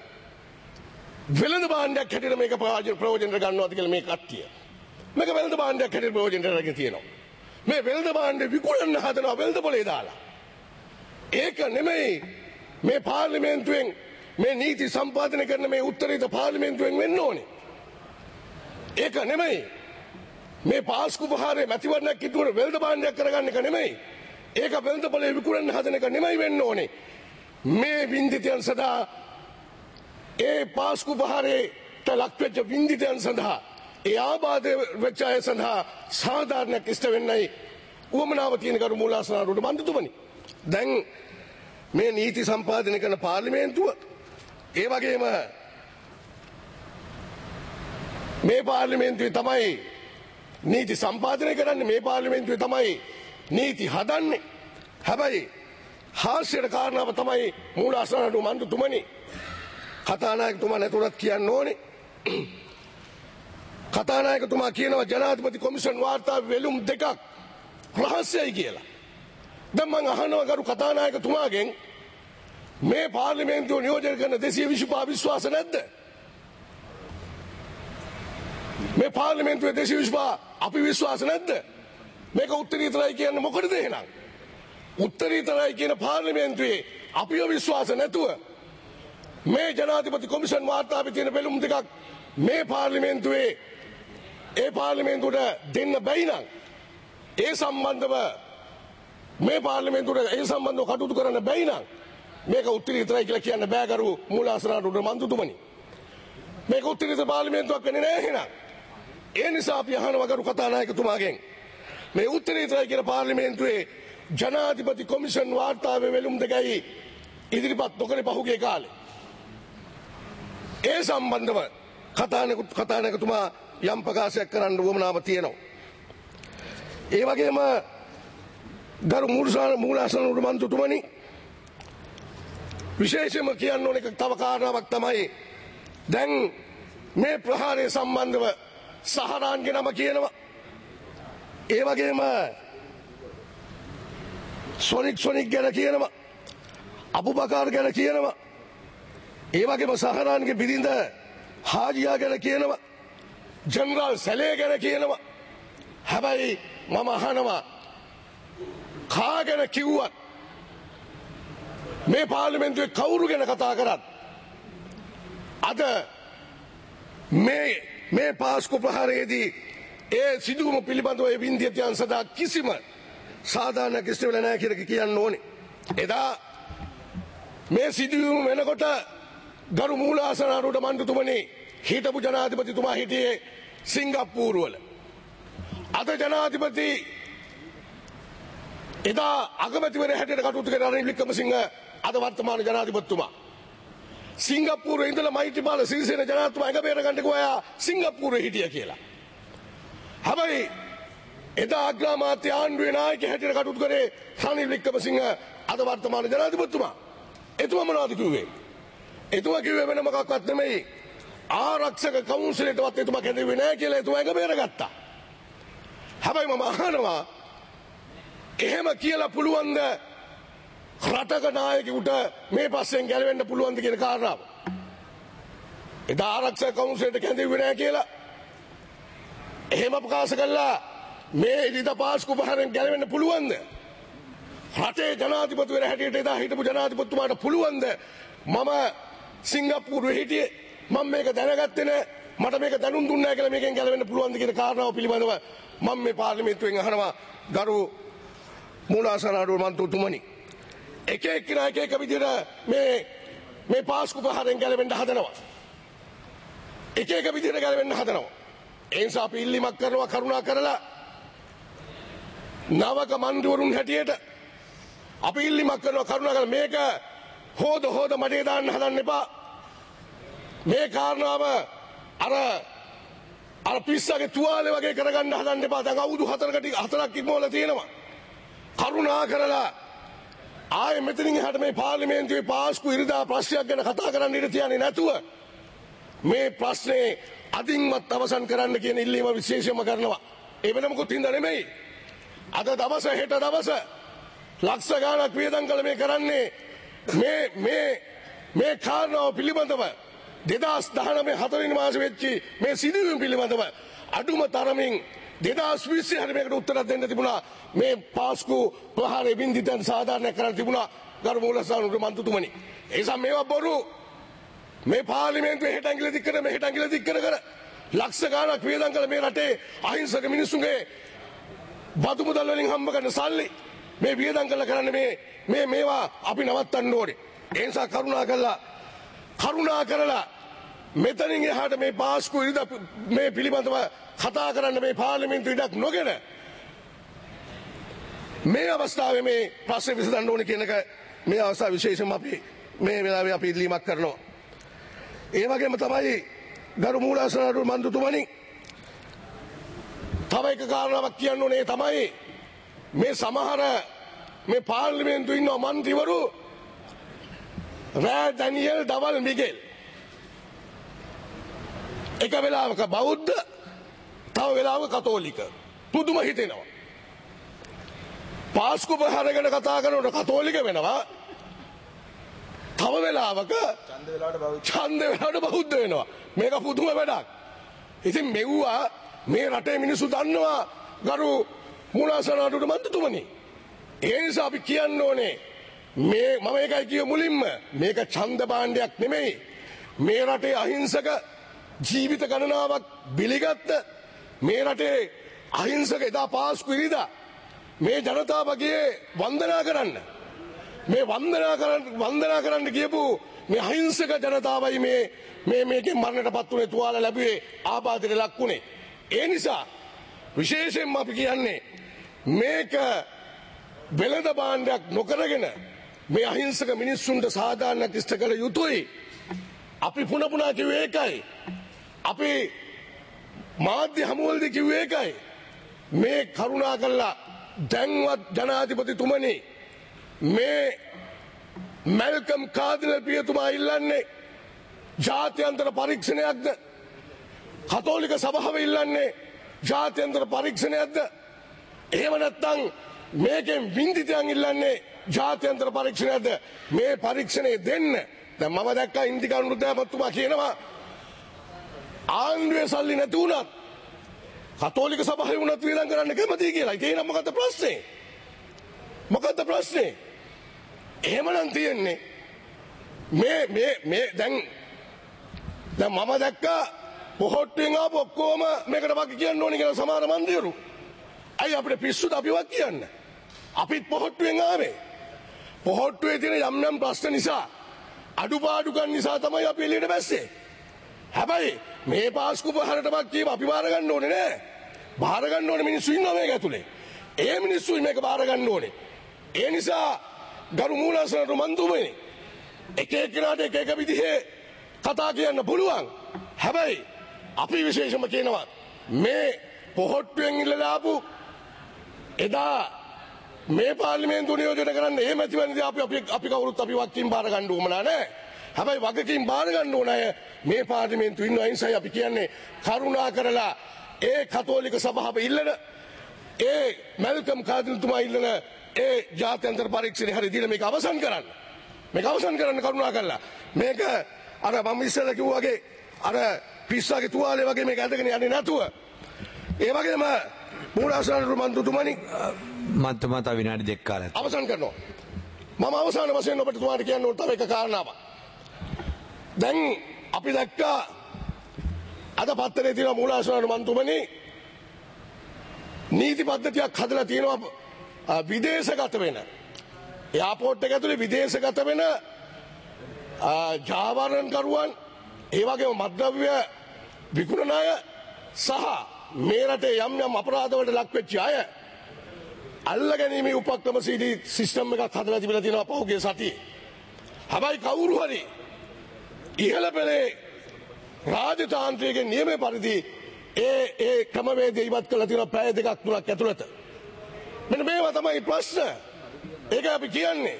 වෙළඳ භාණ්ඩයක් හැටියට මේක ප්‍රයෝජනට ගන්නවාද කියලා මේ කට්ටිය. මේක වෙළඳ භාණ්ඩයක් හැටියට ප්‍රයෝජනට අරගෙන තියෙනවා. මේ වෙළඳ භාණ්ඩ විකුණන්න හදනවා වෙළඳ පොලේ දාලා. ඒක නෙමෙයි මේ පාර්ලිමේන්තුවෙන් මේ නීති සම්පාදනය කරන මේ උත්තරීතර පාර්ලිමේන්තුවෙන් වෙන්න ඕනේ. ඒක නෙමෙයි. මේ පාස්කු ප්‍රහාරයේ මැතිවරණයක් ඉදුවන වෙළඳ භාණ්ඩයක් කරගන්න එක නෙමෙයි. ඒක වෙළඳ පොලේ විකුණන්න හදන එක නෙමෙයි වෙන්න ඕනේ. මේ වින්දිතයන් සඳහා ඒ පාස්කු ප්‍රහාරයට ලක්වෙච්ච වින්දිතයන් සඳහා ඒ ආබාධ වෙච්ච අය සඳහා සාධාරණයක් ඉෂ්ට වෙන්නයි උවමනාව තියෙන කරු මූලාසනාරුවට මන්ත්‍රතුමනි. දැන් මේ නීති සම්පාදනය කරන පාර්ලිමේන්තුව ඒ වගේම මේ පාර්ලිමේන්තුවේ තමයි නීති සම්පාදනය කරන්නේ, මේ පාර්ලිමේන්තුවේ තමයි නීති හදන්නේ. හැබැයි හාස්‍යයට කාරණාව තමයි මූලාසනාරුව මන්ත්‍රතුමනි කතානායකතුමා නැතුණත් කියන්න ඕනේ. කතානායකතුමා කියනවා ජනාධිපති කොමිෂන් වාර්තාවේ වෙලුම් දෙකක් රහස්‍යයි කියලා. දැන් මම අහනවා කරු කතානායකතුමාගෙන් මේ පාර්ලිමේන්තුව නියෝජනය කරන දෙසිය විසිපහ විශ්වාස නැද්ද? මේ පාර්ලිමේන්තුවේ දෙසිය විසිපහ අපි විශ්වාස නැද්ද? මේක උත්තරීතරයි කියන්නේ මොකටද එහෙනම්? උත්තරීතරයි කියන පාර්ලිමේන්තුවේ අපිව විශ්වාස නැතුව මේ ජනාධිපති කොමිෂන් වාර්තාවේ තියෙන බැලුම් දෙකක් මේ පාර්ලිමේන්තුවේ ඒ පාර්ලිමේන්තුවට දෙන්න බැයි නම් ඒ සම්බන්ධව මේ පාර්ලිමේන්තුවට ඒ සම්බන්ධව කටයුතු කරන්න බැයි නම් මේක උත්තරීතරයි කියලා කියන්න බෑ කරු මූලාසනාරුවට මන්ත්‍රතුමනි. මේක උත්තරීතර පාර්ලිමේන්තුවක් වෙන්නේ නැහැ එහෙනම්. ඒ නිසා අපි අහනවා කරු කතානායකතුමාගෙන් මේ උත්තරීතරයි කියන පාර්ලිමේන්තුවේ ජනාධිපති කොමිෂන් වාර්තාවේ වෙලුම් දෙකයි ඉදිරිපත් නොකරේ පහුගිය කාලේ. ඒ සම්බන්ධව කතානායකතුමා යම් ප්‍රකාශයක් කරන්න වුවමනාව තියෙනවා. ඒ වගේම ගරු මූලාසනාරුවට මන්ත්‍රතුමනි විශේෂයෙන්ම කියන්න ඕන එක තව කාරණාවක් තමයි දැන් මේ ප්‍රහාරය සම්බන්ධව සහරාන්ගේ නම කියනවා. ඒ වගේම සොනික් සොනික් ගැන කියනවා. අබුබකාර් ගැන කියනවා. ඒ වගේම සහරාන්ගේ බිරිඳ හාජියා ගැන කියනවා. ජනරල් සැලේ ගැන කියනවා. හැබැයි මම අහනවා කා ගැන කිව්වත් මේ පාර්ලිමේන්තුවේ කවුරු ගැන කතා කරත් අද මේ මේ පාස්කු ප්‍රහාරයේදී ඒ සිදුවීම පිළිබඳව ඒ වින්දිතයන් සදා කිසිම සාධාරණයක් ඉෂ්ට වෙලා නැහැ කියලා කියන්න ඕනේ. එදා මේ සිදුවීම වෙනකොට ගරු මූලාසනාරුවට මන්ත්‍රතුමනි හිටපු ජනාධිපතිතුමා හිටියේ සිංගප්පූරුවල. අද ජනාධිපති එදා අගමැතිවරයා හැටියට කටයුතු කරන රනිල් වික්‍රමසිංහ අද වර්තමාන ජනාධිපතිතුමා. සිංගප්පූරුවේ ඉඳලා මෛත්‍රීපාල සිරිසේන ජනාධිපතිතුමා එක බේර ගන්න ගියා සිංගප්පූරුවේ හිටියා කියලා. හැබැයි එදා අග්‍රාමාත්‍ය ආණ්ඩුවේ නායකයා හැටියට කටයුතු කරේ රනිල් වික්‍රමසිංහ අද වර්තමාන ජනාධිපතිතුමා. එතුමා මොනවද කිව්වේ? එතුමා කිව්වේ වෙන මොකක්වත් නෙමෙයි. ආරක්ෂක කවුන්සිලයටවත් එතුමා කැඳෙන්නේ නැහැ කියලා එතුමා එක බේරගත්තා. හැබැයි මම අහනවා එහෙම කියලා පුළුවන්ද රටක නායකයෙකුට මේ පස්සෙන් ගැලවෙන්න පුළුවන්ද කියන කාරණාව? එදා ආරක්ෂක කවුන්සිලයට කැඳෙන්නේ නැහැ කියලා එහෙම ප්‍රකාශ කළා මේ ඉදිරියට පාස්කු ප්‍රහාරයෙන් ගැලවෙන්න පුළුවන්ද? රටේ ජනාධිපතිවරයා හැටියට එදා හිටපු ජනාධිපතිතුමාට පුළුවන්ද මම සිංගප්පූරුවේ හිටියේ මම මේක දැනගත්තේ නැහැ මට මේක දැනුම් දුන්නේ නැහැ කියලා මේකෙන් ගැලවෙන්න පුළුවන්ද කියන කාරණාව පිළිබඳව මම මේ පාර්ලිමේන්තුවෙන් අහනවා ගරු මූලාසනාරුවට මන්ත්‍රතුමනි. එක එක්කෙනා එක එක විදිහට මේ මේ පාස්කු ප්‍රහාරයෙන් ගැලවෙන්න හදනවා. එක එක විදිහට ගැලවෙන්න හදනවා. ඒ නිසා අපි ඉල්ලීමක් කරනවා කරුණා කරලා නවක මන්ත්‍රීවරුන් හැටියට අපි ඉල්ලීමක් කරනවා කරුණා කරලා මේක හොද හොද මඩේ දාන්න හදන්න එපා. මේ කාරණාව අර අර පිස්සගේ තුවාලේ වගේ කරගන්න හදන්න එපා. දැන් අවුරුදු හතරකට හතරක් ඉක්මවලා තියෙනවා. කරුණා කරලා ආයේ මෙතනින් එහාට මේ පාර්ලිමේන්තුවේ පාස්කු ඉරිදා ප්‍රශ්නයක් ගැන කතා කරන්න ඉඩ තියන්නේ නැතුව මේ ප්‍රශ්නේ අදින්වත් අවසන් කරන්න කියන ඉල්ලීම විශේෂයෙන්ම කරනවා. ඒ වෙන මොකුත් හින්දා නෙමෙයි. අද දවස හෙට දවස ලක්ෂ ගාණක් වියදම් කළ මේ කරන්නේ මේ මේ මේ කාරණාව පිළිබඳව දෙදහස් දහනවය හතරවෙනි මාසෙ වෙච්චි මේ සිදුවීම් පිළිබඳව අඩුම තරමින් දෙදහස් විස්සේ හරි මේකට උත්තරයක් දෙන්න තිබුණා. මේ පාස්කු ප්‍රහාරයේ වින්දිතයන් සාධාරණයක් කරන්න තිබුණා ගරු මූලාසනාරුවට මන්ත්‍රතුමනි. ඒ නිසා මේවා බොරු මේ පාර්ලිමේන්තුවේ හෙට ඇඟිලි දික් කර මෙහෙට ඇඟිලි දික් කර කර ලක්ෂ ගාණක් වියදම් කළ මේ රටේ අහිංසක මිනිස්සුන්ගේ බදු මුදල් වලින් හම්බ කරන සල්ලි මේ වියදම් කරලා කරන්නේ මේ මේ මේවා අපි නවත්තන්න ඕනේ. ඒ නිසා කරුණා කරලා කරුණා කරලා මෙතනින් එහාට මේ පාස්කු ඉරිද මේ පිළිබඳව කතා කරන්න මේ පාර්ලිමේන්තු ඉඩක් නොගෙන මේ අවස්ථාවේ මේ ප්‍රශ්න විසඳන්න ඕනේ කියන එක මේ අවස්ථාව විශේෂයෙන්ම අපි මේ වෙලාවේ අපි ඉල්ලීමක් කරනවා. ඒ වගේම තමයි ගරු මූලාසන මන්ත්‍රීතුමනි තව එක කාරණාවක් කියන්න ඕනේ තමයි මේ සමහර මේ පාර්ලිමේන්තුවේ ඉන්න මන්ත්‍රීවරු රෑ ඩැනියෙල් දවල් මිගෙල් එක වෙලාවක බෞද්ධ තව වෙලාවක කතෝලික පුදුම හිතෙනවා. පාස්කු පහරගෙන කතා කරනකොට කතෝලික වෙනවා තව වෙලාවක ඡන්ද වෙලාවට බෞද්ධ වෙනවා. මේක පුදුම වැඩක්. ඉතින් මෙව්වා මේ රටේ මිනිස්සු දන්නවා ගරු මූලාසනාට මන්ත්‍රීතුමනි. ඒ නිසා අපි කියන්න ඕනේ මේ මම ඒකයි කිය මුලින්ම මේක ඡන්ද භාණ්ඩයක් නෙමෙයි. මේ රටේ අහිංසක ජීවිත ගණනාවක් බිලිගත්ත මේ රටේ අහිංසක එදා පාස්කු ඉරිදා මේ ජනතාවගේ වන්දනා කරන්න මේ වන්දනා කරන්න වන්දනා කරන්න කියපු මේ අහිංසක ජනතාවයි මේ මේ මේකෙන් මරණයටපත් වුණේ තුවාල ලැබුවේ ආබාධයට ලක් වුණේ. ඒ නිසා විශේෂයෙන්ම අපි කියන්නේ මේක වෙළඳ භාණ්ඩයක් නොකරගෙන මේ අහිංසක මිනිස්සුන්ට සාධාරණයක් ඉෂ්ට කළ යුතුයි. අපි පුන පුනා කිව්වේ ඒකයි. අපි මාධ්‍ය හමුවලදී කිව්වේ ඒකයි. මේ කරුණා කළා දැන්වත් ජනාධිපතිතුමනි මේ මැල්කම් කාදිනල් පියතුමා ඉල්ලන්නේ ජාත්‍යන්තර පරීක්ෂණයක්ද? කතෝලික සභාව ඉල්ලන්නේ ජාත්‍යන්තර පරීක්ෂණයක්ද? එහෙම නැත්නම් මේකෙන් වින්දිතයන් ඉල්ලන්නේ ජාත්‍යන්තර පරීක්ෂණයක්ද? මේ පරීක්ෂණය දෙන්න. දැන් මම දැක්කා ඉන්දිකා අනුරුද්ධාපතිතුමා කියනවා ආණ්ඩුවේ සල්ලි නැති වුණත් කතෝලික සභාවේ වුණත් වියදම් කරන්න කැමතියි කියලා. ඒක එහෙනම් මොකද්ද ප්‍රශ්නේ? මොකද්ද ප්‍රශ්නේ? එහෙමනම් තියෙන්නේ මේ මේ මේ දැන් දැන් මම දැක්කා පොහොට්ටුවෙන් ආපු ඔක්කොම මේකට වගේ කියන්න ඕනේ කියලා සමහර මන්ත්‍රීවරු. අයි අපිට පිස්සුද අපිවත් කියන්න. අපිත් පොහොට්ටුවෙන් ආවේ. පොහොට්ටුවේ තියෙන යම් යම් ප්‍රශ්න නිසා අඩුපාඩුකම් නිසා තමයි අපි එළියට බැස්සේ. හැබැයි මේ පාස්කු පහරටමක් කියව අපි බාර ගන්න ඕනේ නෑ. බාර ගන්න ඕනේ මිනිස්සු ඉන්නවා මේක ඇතුලේ. ඒ මිනිස්සුයි මේක බාර ගන්න ඕනේ. ඒ නිසා ගරු මූලාසනට මන්තුමනි එක එක්කෙනාට එක එක විදිහේ කතා කියන්න පුළුවන්. හැබැයි අපි විශේෂම කියනවා මේ පොහොට්ටුවෙන් ඉල්ලලා ආපු එදා මේ පාර්ලිමේන්තුව නියෝජනය කරන්න ඒ මැතිවරණදී අපි අපි අපි කවුරුත් අපි වක්කීම් බාර ගන්න උවමනා නැහැ. හැබැයි වගකීම් බාර ගන්න ඕන අය මේ පාර්ලිමේන්තුවේ ඉන්න අයින්සයි අපි කියන්නේ කරුණා කරලා ඒ කතෝලික සභාව ඉල්ලන ඒ මැල්කම් කාදිනතුමා ඉල්ලන ඒ ජාත්‍යන්තර පරීක්ෂණය හරි දීලා මේක අවසන් කරන්න. මේක අවසන් කරන්න කරුණා කරලා. මේක අර මම ඉස්සෙල්ලා කිව්වා වගේ අර පිස්සාගේ තුවාලේ වගේ මේක ඇදගෙන යන්නේ නැතුව ඒ වගේම මූලාසන මන්ත්‍රීතුමනි මන්ත්‍රීතුමා තව විනාඩි දෙකක් කාලයක් අවසන් කරනවා. මම අවසාන වශයෙන් ඔබට තුමාට කියන්න ඕන තව එක කාරණාවක්. දැන් අපි දැක්කා අද පත්තරේ තියෙන මූලාසන මන්ත්‍රීතුමනි නීති පද්ධතියක් හදලා තියෙනවා විදේශගත වෙන එයාපෝට් එක ඇතුලේ විදේශගත වෙන ජාවාරම්කරුවන් ඒ වගේම මත්ද්‍රව්‍ය විකුණන අය සහ මේ රටේ යම් යම් අපරාධ වලට ලක් වෙච්ච අය අල්ලගැනීමේ උපක්‍රමශීලී සිස්ටම් එකක් හදලා තිබිලා තියෙනවා පහුගිය සතියේ. හැබැයි කවුරු හරි ඉහළ පෙළේ රාජතාන්ත්‍රිකයේ නියම පරිදි ඒ ඒ ක්‍රමවේදය ඉවත් කරලා තියෙනවා පැය දෙකක් තුනක් ඇතුළත. මෙන්න මේවා තමයි ප්‍රශ්න. ඒක අපි කියන්නේ.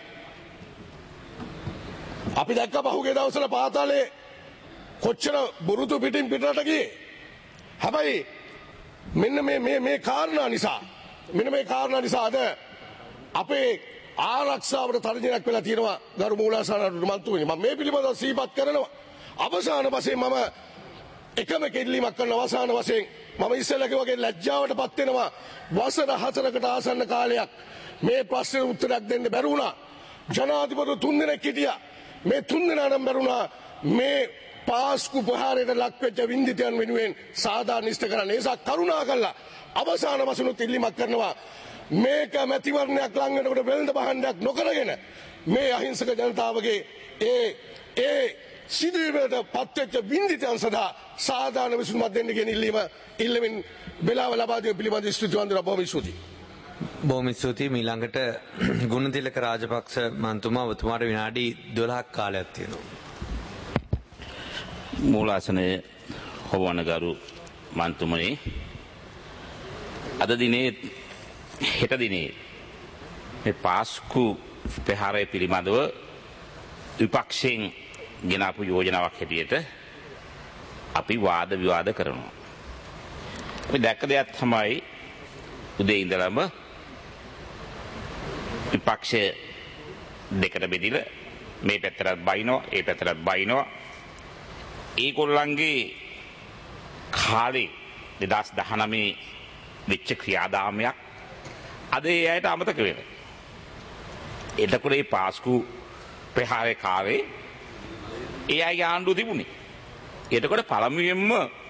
අපි දැක්ක පහුගිය දවස්වල පාතාලේ කොච්චර බුරුතු පිටින් පිටරට ගියේ. හැබැයි මෙන්න මේ මේ මේ කාරණා නිසා මෙන්න මේ කාරණා නිසා අද අපේ ආරක්ෂාවට තර්ජනයක් වෙලා තියෙනවා ගරු මූලාසන මන්ත්‍රීතුමනි. මම මේ පිළිබඳව සිහිපත් කරනවා. අවසාන වශයෙන් මම එකම කෙල්ලීමක් කරන අවසාන වශයෙන් මම ඉස්සෙල්ලා කිව්වාගේ ලැජ්ජාවටපත් වෙනවා. වසර හතරකට ආසන්න කාලයක් මේ ප්‍රශ්නෙට උත්තරයක් දෙන්න බැරි වුණා. ජනාධිපති තුන් දෙනෙක් හිටියා. මේ තුන් දෙනා නම් බැරුණා මේ පාස්කු ප්‍රහාරයට ලක්වෙච්ච වින්දිතයන් වෙනුවෙන් සාධාරණිෂ්ඨ කරන්න. ඒ නිසා කරුණා කළා අවසාන වශයෙන් ඉල්ලීමක් කරනවා මේක මැතිවරණයක් ලං වෙනකොට වෙළඳ භාණ්ඩයක් නොකරගෙන මේ අහිංසක ජනතාවගේ ඒ ඒ සිදුවීමට පත්වෙච්ච වින්දිතයන් සඳහා සාධාරණ විසඳුමක් දෙන්න කියන ඉල්ලීම ඉල්ලමින් වෙලාව ලබා දීම පිළිබඳ ස්තුතිවන්තව බොහොම ස්තුතියි. බොහොම ස්තුතියි. මීළඟට ගුණතිලක රාජපක්ෂ මන්තුමා ඔබතුමාට විනාඩි දොළහක් කාලයක් තියෙනවා. මූලාසනයේ හොවනගරු මන්තුමනි, අද දිනේ හෙට දිනේ මේ පාස්කු ප්‍රහාරය පිළිබඳව විපක්ෂයෙන් ගෙනාපු යෝජනාවක් හැටියට අපි වාද විවාද කරනවා. අපි දැක්ක දෙයක් තමයි උදේ ඉඳලම විපක්ෂ දෙකට බෙදිලා මේ පැත්තට බයිනවා ඒ පැත්තට බයිනවා. ඒගොල්ලන්ගේ කාලේ දෙදහස් දහනවය වෙච්ච ක්‍රියාදාමයක් අද ඒ අයට අමතක වෙනවා. එතකොට මේ පාස්කු ප්‍රහාරයේ කාලේ ඒ අයගේ ආණ්ඩුව තිබුණේ. එතකොට පළමුවෙන්ම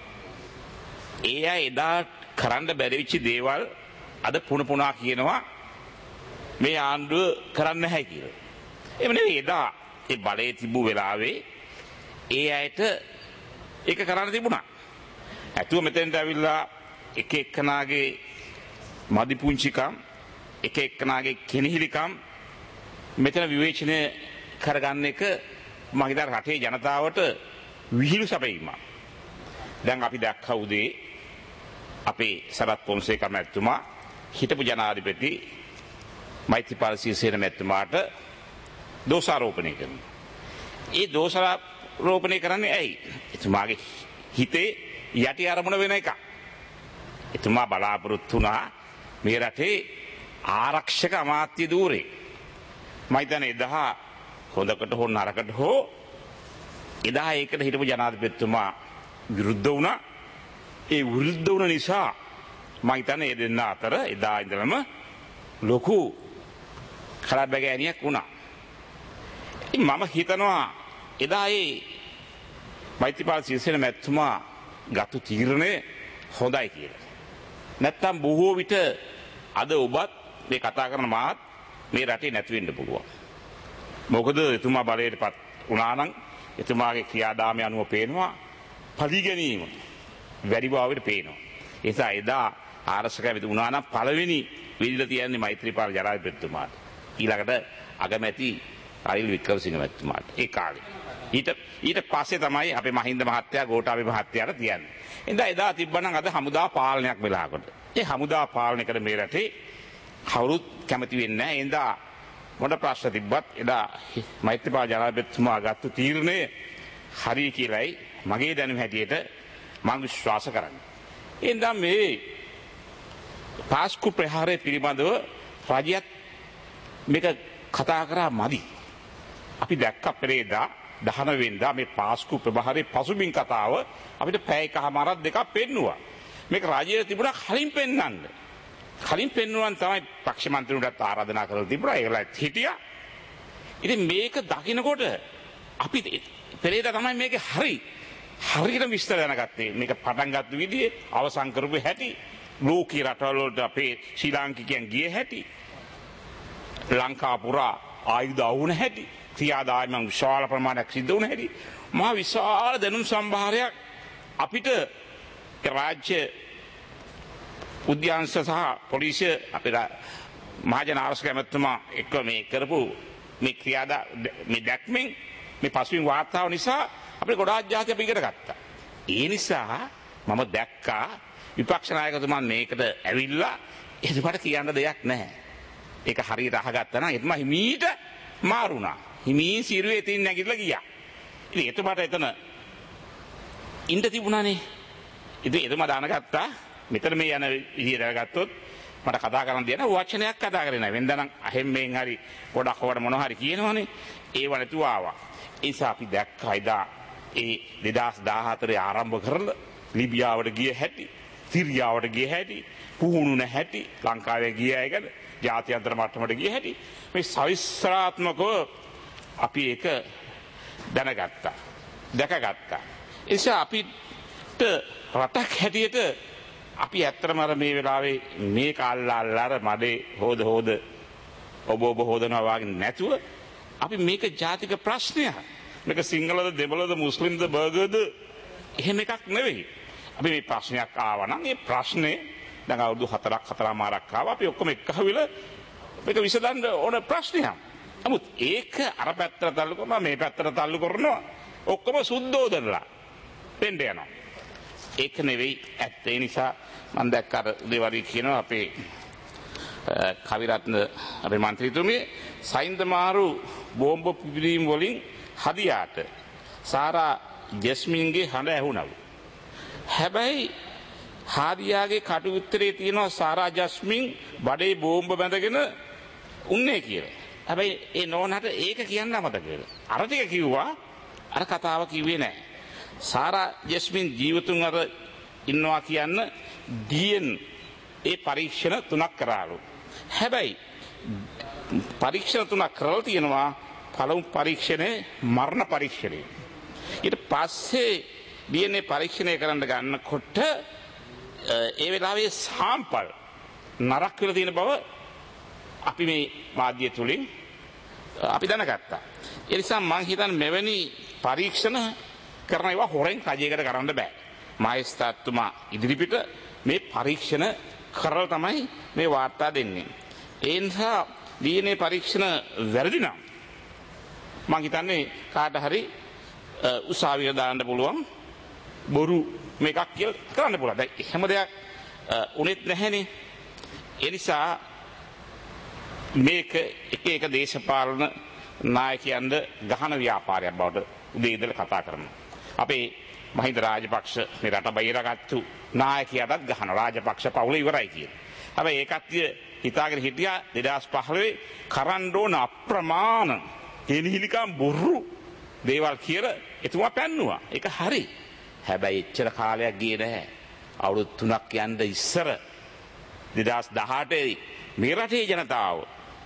ඒ අය එදා කරන්න බැරි වෙච්ච දේවල් අද පුන පුනා කියනවා මේ ආණ්ඩුව කරන්න නැහැ කියලා. එහෙම නෙවෙයි, එදා ඒ බලයේ තිබු වෙලාවේ ඒ අයට ඒක කරන්න තිබුණා. ඇතුව මෙතෙන්ට ඇවිල්ලා එක එක්කනාගේ මදි පුංචිකම්, එක එක්කනාගේ කෙනිහිලිකම් මෙතන විවේචනය කරගන්න එක මම හිතන රටේ ජනතාවට විහිළු සැපයීමක්. දැන් අපි දැක්කා උදේ අපේ සරත් පොන්සේකා මැතිතුමා හිටපු ජනාධිපති මෛත්‍රීපාල සිරිසේන මැතිතුමාට දෝෂාරෝපණය කරනවා. ඒ දෝෂාරෝපණය කරන්නේ ඇයි? එතුමාගේ හිතේ යටි අරමුණ වෙන එක. එතුමා බලාපොරොත්තු වුණා මේ රටේ ආරක්ෂක අමාත්‍ය ධූරේ. මම හිතන්නේ එදා හොඳකට හෝ නරකට හෝ එදා ඒකට හිටපු ජනාධිපතිතුමා විරුද්ධ වුණා. ඒ විරුද්ධ වුණ නිසා මම හිතන්නේ ඒ දෙන්න අතර එදා ඉඳලම ලොකු කලබගෑනියක් වුණා. මම හිතනවා එදා ඒ මෛත්‍රීපාල සිරිසේන මැතිතුමා ගත්තු තීරණය හොඳයි කියලා. නැත්තම් බොහෝ විට අද ඔබත් මේ කතා කරන මාත් මේ රටේ නැති වෙන්න පුළුවන්. මොකද එතුමා බලයටපත් වුණා නම් එතුමාගේ ක්‍රියාදාමය අනුව පේනවා පරිගැනීම වැඩි බවට පේනවා. ඒ නිසා එදා ආරක්ෂක ඇවිත් වුණා නම් පළවෙනි විදිහට තියන්නේ මෛත්‍රීපාල ජනාධිපතිතුමාට. ඊළඟට අගමැති රනිල් වික්‍රමසිංහ මැතිතුමාට ඒ කාලේ. ඊට ඊට පස්සේ තමයි අපේ මහින්ද මහත්තයා ගෝඨාභය මහත්තයාට තියන්නේ. එදා එදා තිබ්බනම් අද හමුදා පාලනයක් වෙලාකට. ඒ හමුදා පාලනයකට මේ රටේ කවුරුත් කැමති වෙන්නේ නැහැ. එදා මොන ප්‍රශ්න තිබ්බත් එදා මෛත්‍රීපාල ජනාධිපතිතුමා ගත්ත තීරණය හරි කියලායි මගේ දැනුම හැටියට මම විශ්වාස කරන්නේ. එදා මේ පාස්කු ප්‍රහාරය පිළිබඳව රජයත් මේක කතා කරා මදි. අපි දැක්ක පෙරේදා දහන වෙනිදා මේ පාස්කු ප්‍රහාරයේ පසුබිම් කතාව අපිට පැය එකමාරක් දෙකක් පෙන්නුවා. මේක රජයේ තිබුණා කලින් පෙන්වන්න. කලින් පෙන්වුවන් තමයි පක්ෂ මන්ත්‍රීවරුන්ට ආරාධනා කරලා තිබුණා. ඒගොල්ලෝ හිටියා. ඉතින් මේක දකින්නකොට අපි පෙරේදා තමයි මේකේ හරි හරියට විස්තර දැනගත්තේ. මේක පටන් ගත්ත විදිහේ අවසන් කරපු හැටි, ලෝකී රටවල වලට අපේ ශ්‍රී ලාංකිකයන් ගිය හැටි, ලංකා පුරා ආයුධ අවුන හැටි, ක්‍රියාදාමයන් විශාල ප්‍රමාණයක් සිද්ධ වුණ හැටි, මහා විශාල දැනුම් සම්භාරයක් අපිට රාජ්‍ය උද්‍යාංශ සහ පොලිසිය අපේ මහජන ආරක්ෂක ඇමතුමා එක්ක මේ කරපු මේ ක්‍රියාදා මේ දැක්මෙන් මේ පසුබිම් වාර්තාව නිසා අපිට ගොඩාක් ජාති අපි ඉගෙන ගත්තා. ඒ නිසා මම දැක්කා විපක්ෂ නායකතුමා මේකට ඇවිල්ලා එතුමාට කියන්න දෙයක් නැහැ. ඒක හරියට අහගත්තා නම් එතුමා හිමීට මාරුණා. හිමී සිරුවේ තින් නැගිටලා ගියා. ඉතින් එතුමාට එතන ඉන්න තිබුණානේ. ඉතින් එතුමා දානගත්තා. මෙතන මේ යන විදිය දැනගත්තොත් මට කතා කරන්න දෙන වචනයක් කතා කරේ නැහැ. වෙනදනම් අහෙන් මෙන් හරි පොඩක් හොවට මොන හරි කියනවනේ. ඒව නැතුව ආවා. ඒ නිසා අපි දැක්කා එදා ඒ දෙදහස් දාහතරේ ආරම්භ කරලා ලිබියාවට ගිය හැටි, සිරියාවට ගිය හැටි, පුහුණු නැහැටි, ලංකාවේ ගිය අයකට ජාත්‍යන්තර මට්ටමට ගිය හැටි මේ සවිස්තරාත්මකව අපි ඒක දැනගත්තා. දැකගත්තා. ඒ නිසා අපිට රටක් හැටියට අපි ඇත්තටම අර මේ වෙලාවේ මේ කාල්ලාල්ලා අර මඩේ හොද හොද ඔබ ඔබ හොදනවා වගේ නැතුව අපි මේක ජාතික ප්‍රශ්නයක්. මේක සිංහලද දෙමළද මුස්ලිම්ද බර්ගර්ද එහෙම එකක් නෙවෙයි. අපි මේ ප්‍රශ්නයක් ආවා නම් ඒ ප්‍රශ්නේ දැන් අවුරුදු හතරක් හතරමාරක් ආවා අපි ඔක්කොම එක්කහවිලා මේක විසඳන්න ඕන ප්‍රශ්නයක්. නමුත් ඒක අර පැත්තට තල්ලු කරනවා මේ පැත්තට තල්ලු කරනවා ඔක්කොම සුද්ධෝදනලා වෙන්න යනවා. ඒක නෙවෙයි ඇත්ත. ඒ නිසා මම දැක්ක අර දේවරි කියනවා අපේ කවිරත්න අපේ മന്ത്രിතුමිය සයින්දමාරු බෝම්බ පිපිරීම් වලින් හදියාට සාරා ජස්මින්ගේ හඬ ඇහුණලු. හැබැයි හාදියාගේ කටු උත්තරේ තියෙනවා සාරා ජස්මින් බඩේ බෝම්බ බැඳගෙන උන්නේ කියලා. හැබැයි ඒ නෝනට ඒක කියන්න අමතක වෙලා. අර ටික කිව්වා අර කතාව කිව්වේ නැහැ. සාරා ජස්මින් ජීවතුන් අර ඉන්නවා කියන්න ඩී එන් ඒ පරීක්ෂණ තුනක් කරාලු. හැබැයි පරීක්ෂණ තුනක් කරලා තියෙනවා. පළමු පරීක්ෂණය මරණ පරීක්ෂණය. ඊට පස්සේ ඩී එන් ඒ පරීක්ෂණය කරන්න ගන්නකොට ඒ වෙලාවේ සාම්පල් නරක වෙලා තියෙන බව අපි මේ මාධ්‍ය තුලින් අපි දැනගත්තා. ඒ නිසා මම හිතන්නේ මෙවැනි පරීක්ෂණ කරන ඒවා හොරෙන් රජයකට කරන්න බෑ. මහේස්තාත්තුමා ඉදිරිපිට මේ පරීක්ෂණ කරලා තමයි මේ වාර්තා දෙන්නේ. ඒ නිසා ඩී එන් ඒ පරීක්ෂණ වැරදි නම් මම හිතන්නේ කාට හරි උසාවියට දාන්න පුළුවන් බොරු මේකක් කියලා කරන්න පුළුවන්. දැන් හැම දෙයක් උනේත් නැහැනේ. ඒ නිසා මේක එක එක දේශපාලන නායකයන්ද ගහන ව්‍යාපාරයක් බවට උදේ ඉඳලා කතා කරනවා. අපේ මහින්ද රාජපක්ෂ මේ රට බයිරගත්තු නායකයාටත් ගහන රාජපක්ෂ පවුල ඉවරයි කියන. හැබැයි ඒ කට්ටිය හිතාගෙන හිටියා දෙදාස් පහළොවේ කරන්න ඕන අප්‍රමාණ කෙනිහිලිකම් බොරු දේවල් කියලා එතුමා පැන්නුවා. ඒක හරි. හැබැයි එච්චර කාලයක් ගියේ නැහැ. අවුරුදු තුනක් යන්න ඉස්සර දෙදාස් දහඅටේ මේ රටේ ජනතාව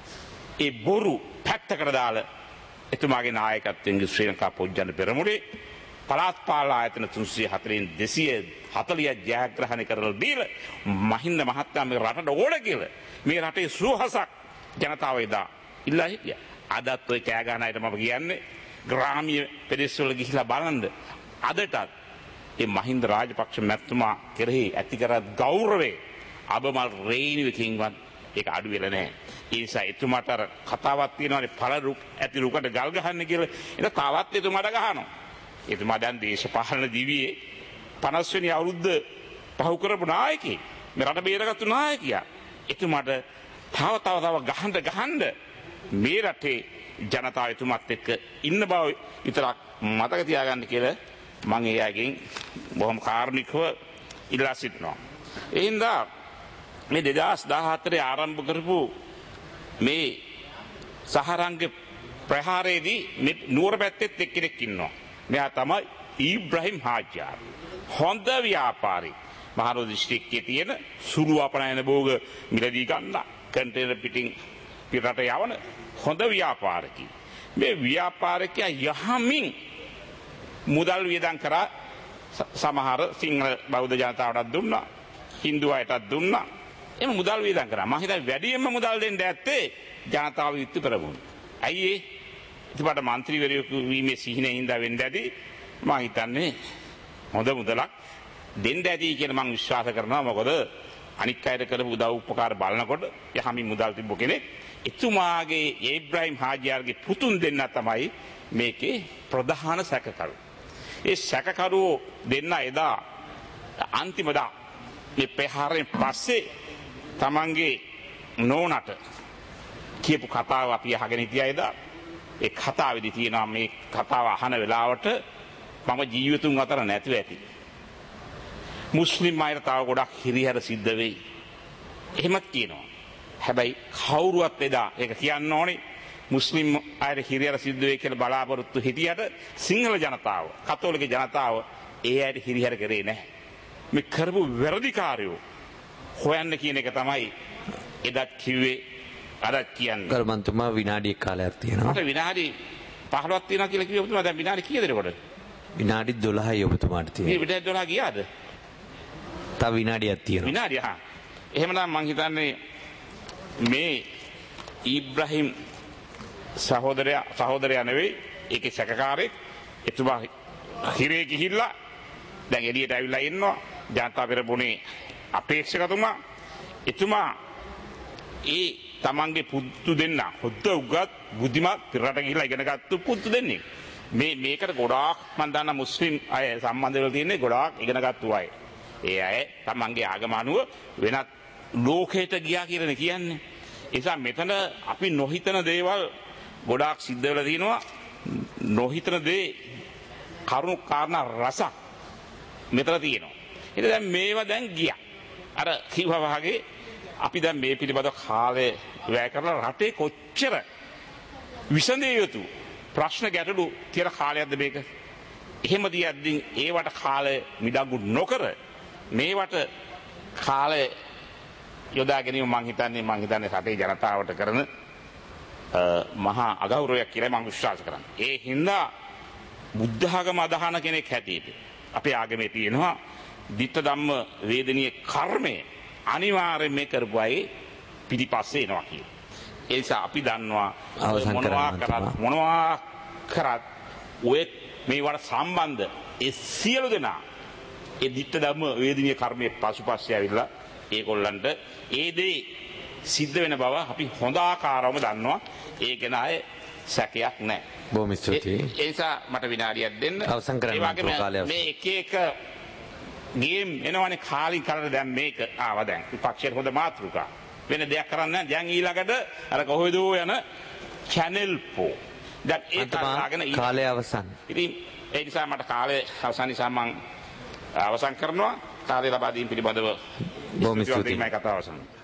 ඒ බොරු පැත්තකට දාලා එතුමාගේ නායකත්වයෙන් ශ්‍රී ලංකා පොජ්ජන පෙරමුණේ පළාත් පාලන ආයතන තුන්සිය හතරෙන් දෙසිය හතළිහ ජයග්‍රහණය කරලා දීලා මහින්ද මහත්තයා මේ රටට ඕන කියලා මේ රටේ සුවහසක් ජනතාව එදා ඉල්ලා හිටියා. අදත් ඔය කෑ ගහන අයට මම කියන්නේ ග්‍රාමීය පෙදෙස්වල ගිහිලා බලන්න අදටත් ඒ මහින්ද රාජපක්ෂ මැතිතුමා කෙරෙහි ඇති කර ගෞරවය අබමල් රේණුවකින්වත් ඒක අඩු වෙලා නැහැ. ඒ නිසා එතුමාට අර කතාවක් තියෙනවානේ පළ රුක් ඇති රුකට ගල් ගහන්න කියලා. ඒක තාවත් එතුමාට ගහනවා. එතුමා දැන් දේශපාලන දිවියේ පනස් වෙනි අවුරුද්ද පහු කරපු නායකයෙක්. මේ රට බේරගත්තු නායකයා. එතුමාට තව තව තව ගහන්න ගහන්න මේ රටේ ජනතාව එතුමත් එක්ක ඉන්න බව විතරක් මතක තියාගන්න කියලා මම එයාගෙන් බොහොම කාරුණිකව ඉල්ලා සිටිනවා. ඒ හින්දා මේ දෙදාස් දහහතරේ ආරම්භ කරපු මේ සහරංග ප්‍රහාරයේදී මේ නුවර පැත්තෙත් එක්කෙනෙක් ඉන්නවා. මෙයා තමයි ඊබ්‍රහීම් හාජියාර්. හොඳ ව්‍යාපාරී. මහරෝ දිස්ත්‍රික්කයේ තියෙන සුළු අපනයන භෝග මිලදී ගන්න කන්ටේනර් පිටින් පිටරට යවන හොඳ ව්‍යාපාරිකයි. මේ ව්‍යාපාරිකයා යහමින් මුදල් වියදම් කරා සමහර සිංහල බෞද්ධ ජනතාවටත් දුන්නා. හින්දු අයටත් දුන්නා. එම මුදල් වියදම් කරා. මම හිතන්නේ වැඩියෙන්ම මුදල් දෙන්න ඇත්තේ ජනතාව විත්තු පෙරමුණ. ඇයි ඒ? ඉතින් මන්ත්‍රීවරයෙකු වීමේ සිහිනේ හින්දා වෙන්න ඇති. මම හිතන්නේ හොඳ මුදලක් දෙන්න ඇති කියලා මම විශ්වාස කරනවා. මොකද අනික් අයට කරපු උදව් උපකාර බලනකොට යහමින් මුදල් තිබ්බ කෙනෙක් එතුමාගේ ඉබ්‍රහීම් හාජියාර්ගේ පුතුන් දෙන්න තමයි මේකේ ප්‍රධාන සැකකරු. ඒ සැකකරුවෝ දෙන්න එදා අන්තිමදා මේ ප්‍රහාරයෙන් පස්සේ තමන්ගේ නෝනට කියපු කතාව අපි අහගෙන හිටියා එදා. ඒ කතාවේදී තියෙනවා මේ කතාව අහන වෙලාවට මම ජීවිතුන් අතර නැතුව ඇති. මුස්ලිම් අයට තව ගොඩක් හිරිහැර සිද්ධ වෙයි. එහෙමත් කියනවා. හැබැයි කවුරුවත් එදා ඒක කියන්න ඕනේ මුස්ලිම් අයට හිරිහැර සිද්ධ වෙයි කියලා බලාපොරොත්තු හිටියට සිංහල ජනතාව, කතෝලික ජනතාව ඒ අයට හිරිහැර කරේ නැහැ. මේ කරපු වැරදිකාරයෝ හොයන්න කියන එක තමයි එදත් කිව්වේ අදත් කියන්නේ. කර්මන්තුමා විනාඩියක් කාලයක් තියෙනවා. මට විනාඩි පහළොවක් තියෙනවා කියලා කිව්වොත් මම දැන් විනාඩි කීයද එතකොට? විනාඩි දොළහයි ඔබතුමාට තියෙනවා. මේ විනාඩි දොළහ ගියාද? තව විනාඩියක් තියෙනවා. විනාඩිය හා. එහෙමනම් මං හිතන්නේ මේ ඉබ්‍රහීම් සහෝදරයා සහෝදරයා නෙවෙයි ඒකේ සැකකාරයෙක් එතුමා හිරේ ගිහිල්ලා දැන් එළියට ඇවිල්ලා ඉන්නවා ජනතා පෙරමුණේ අපේක්ෂකතුමා එතුමා ඒ තමන්ගේ පුතු දෙන්න හොද්ද උගත් බුද්ධිමත් රට ගිහිල්ලා ඉගෙන ගත්තු පුතු දෙන්නේ මේ මේකට ගොඩාක් මම දන්නා මුස්ලිම් අය සම්බන්ධ වෙලා තියෙන්නේ ගොඩාක් ඉගෙන ගත්තු අය ඒ අය තමන්ගේ ආගම අනුව වෙනත් ලෝකයට ගියා කියලා කියන්නේ ඒ නිසා මෙතන අපි නොහිතන දේවල් ගොඩාක් සිද්ධ වෙලා තියෙනවා නොහිතන දේ කරුණු කාරණා රස මෙතන තියෙනවා ඉතින් දැන් මේවා දැන් ගියා අර කිව්වා වගේ අපි දැන් මේ පිළිබඳව කාලය වැය කරලා රටේ කොච්චර විසඳිය යුතු ප්‍රශ්න ගැටලු තියෙන කාලයක්ද මේක එහෙම දියද්දී ඒවට කාලය මිඩංගු නොකර මේවට කාලය යොදා ගැනීම මං හිතන්නේ මං හිතන්නේ රටේ ජනතාවට කරන මහා අගෞරවයක් කියලා මම විශ්වාස කරනවා. ඒ හින්දා බුද්ධ ආගම අදහන කෙනෙක් හැටියට අපේ ආගමේ තියෙනවා ditta ධම්ම වේදනීය කර්මය අනිවාර්යෙන් මේ කරපුවයි පිටිපස්සේ එනවා කියලා. ඒ නිසා අපි දන්නවා මොනවා කරත් මොනවා කරත් ඔය මේවට සම්බන්ධ ඒ සියලු දෙනා ඒ ditta ධම්ම වේදනීය කර්මයේ පසුපස්සේ ඇවිල්ලා ඒගොල්ලන්ට ඒ දේ සිද්ධ වෙන බව අපි හොඳ ආකාරවම දන්නවා. ඒ ගැන අය සැකයක් නැහැ. බොහොම ස්තුතියි. ඒ නිසා මට විනාඩියක් දෙන්න. අවසන් කරන්න මේ එක එක ගේම් එනවනේ කාලින් කරලා දැන් මේක ආවා දැන්. විපක්ෂයේ හොඳ මාතෘකා. වෙන දෙයක් කරන්නේ නැහැ. දැන් ඊළඟට අර කොහෙද යන channel four. දැන් ඒ තරගෙන කාලය අවසන්. ඉතින් ඒ නිසා මට කාලය අවසන් නිසා මම අවසන් කරනවා. කාලය ලබා දීම පිළිබඳව බොහොම ස්තුතියි. මම කතාව අවසන්.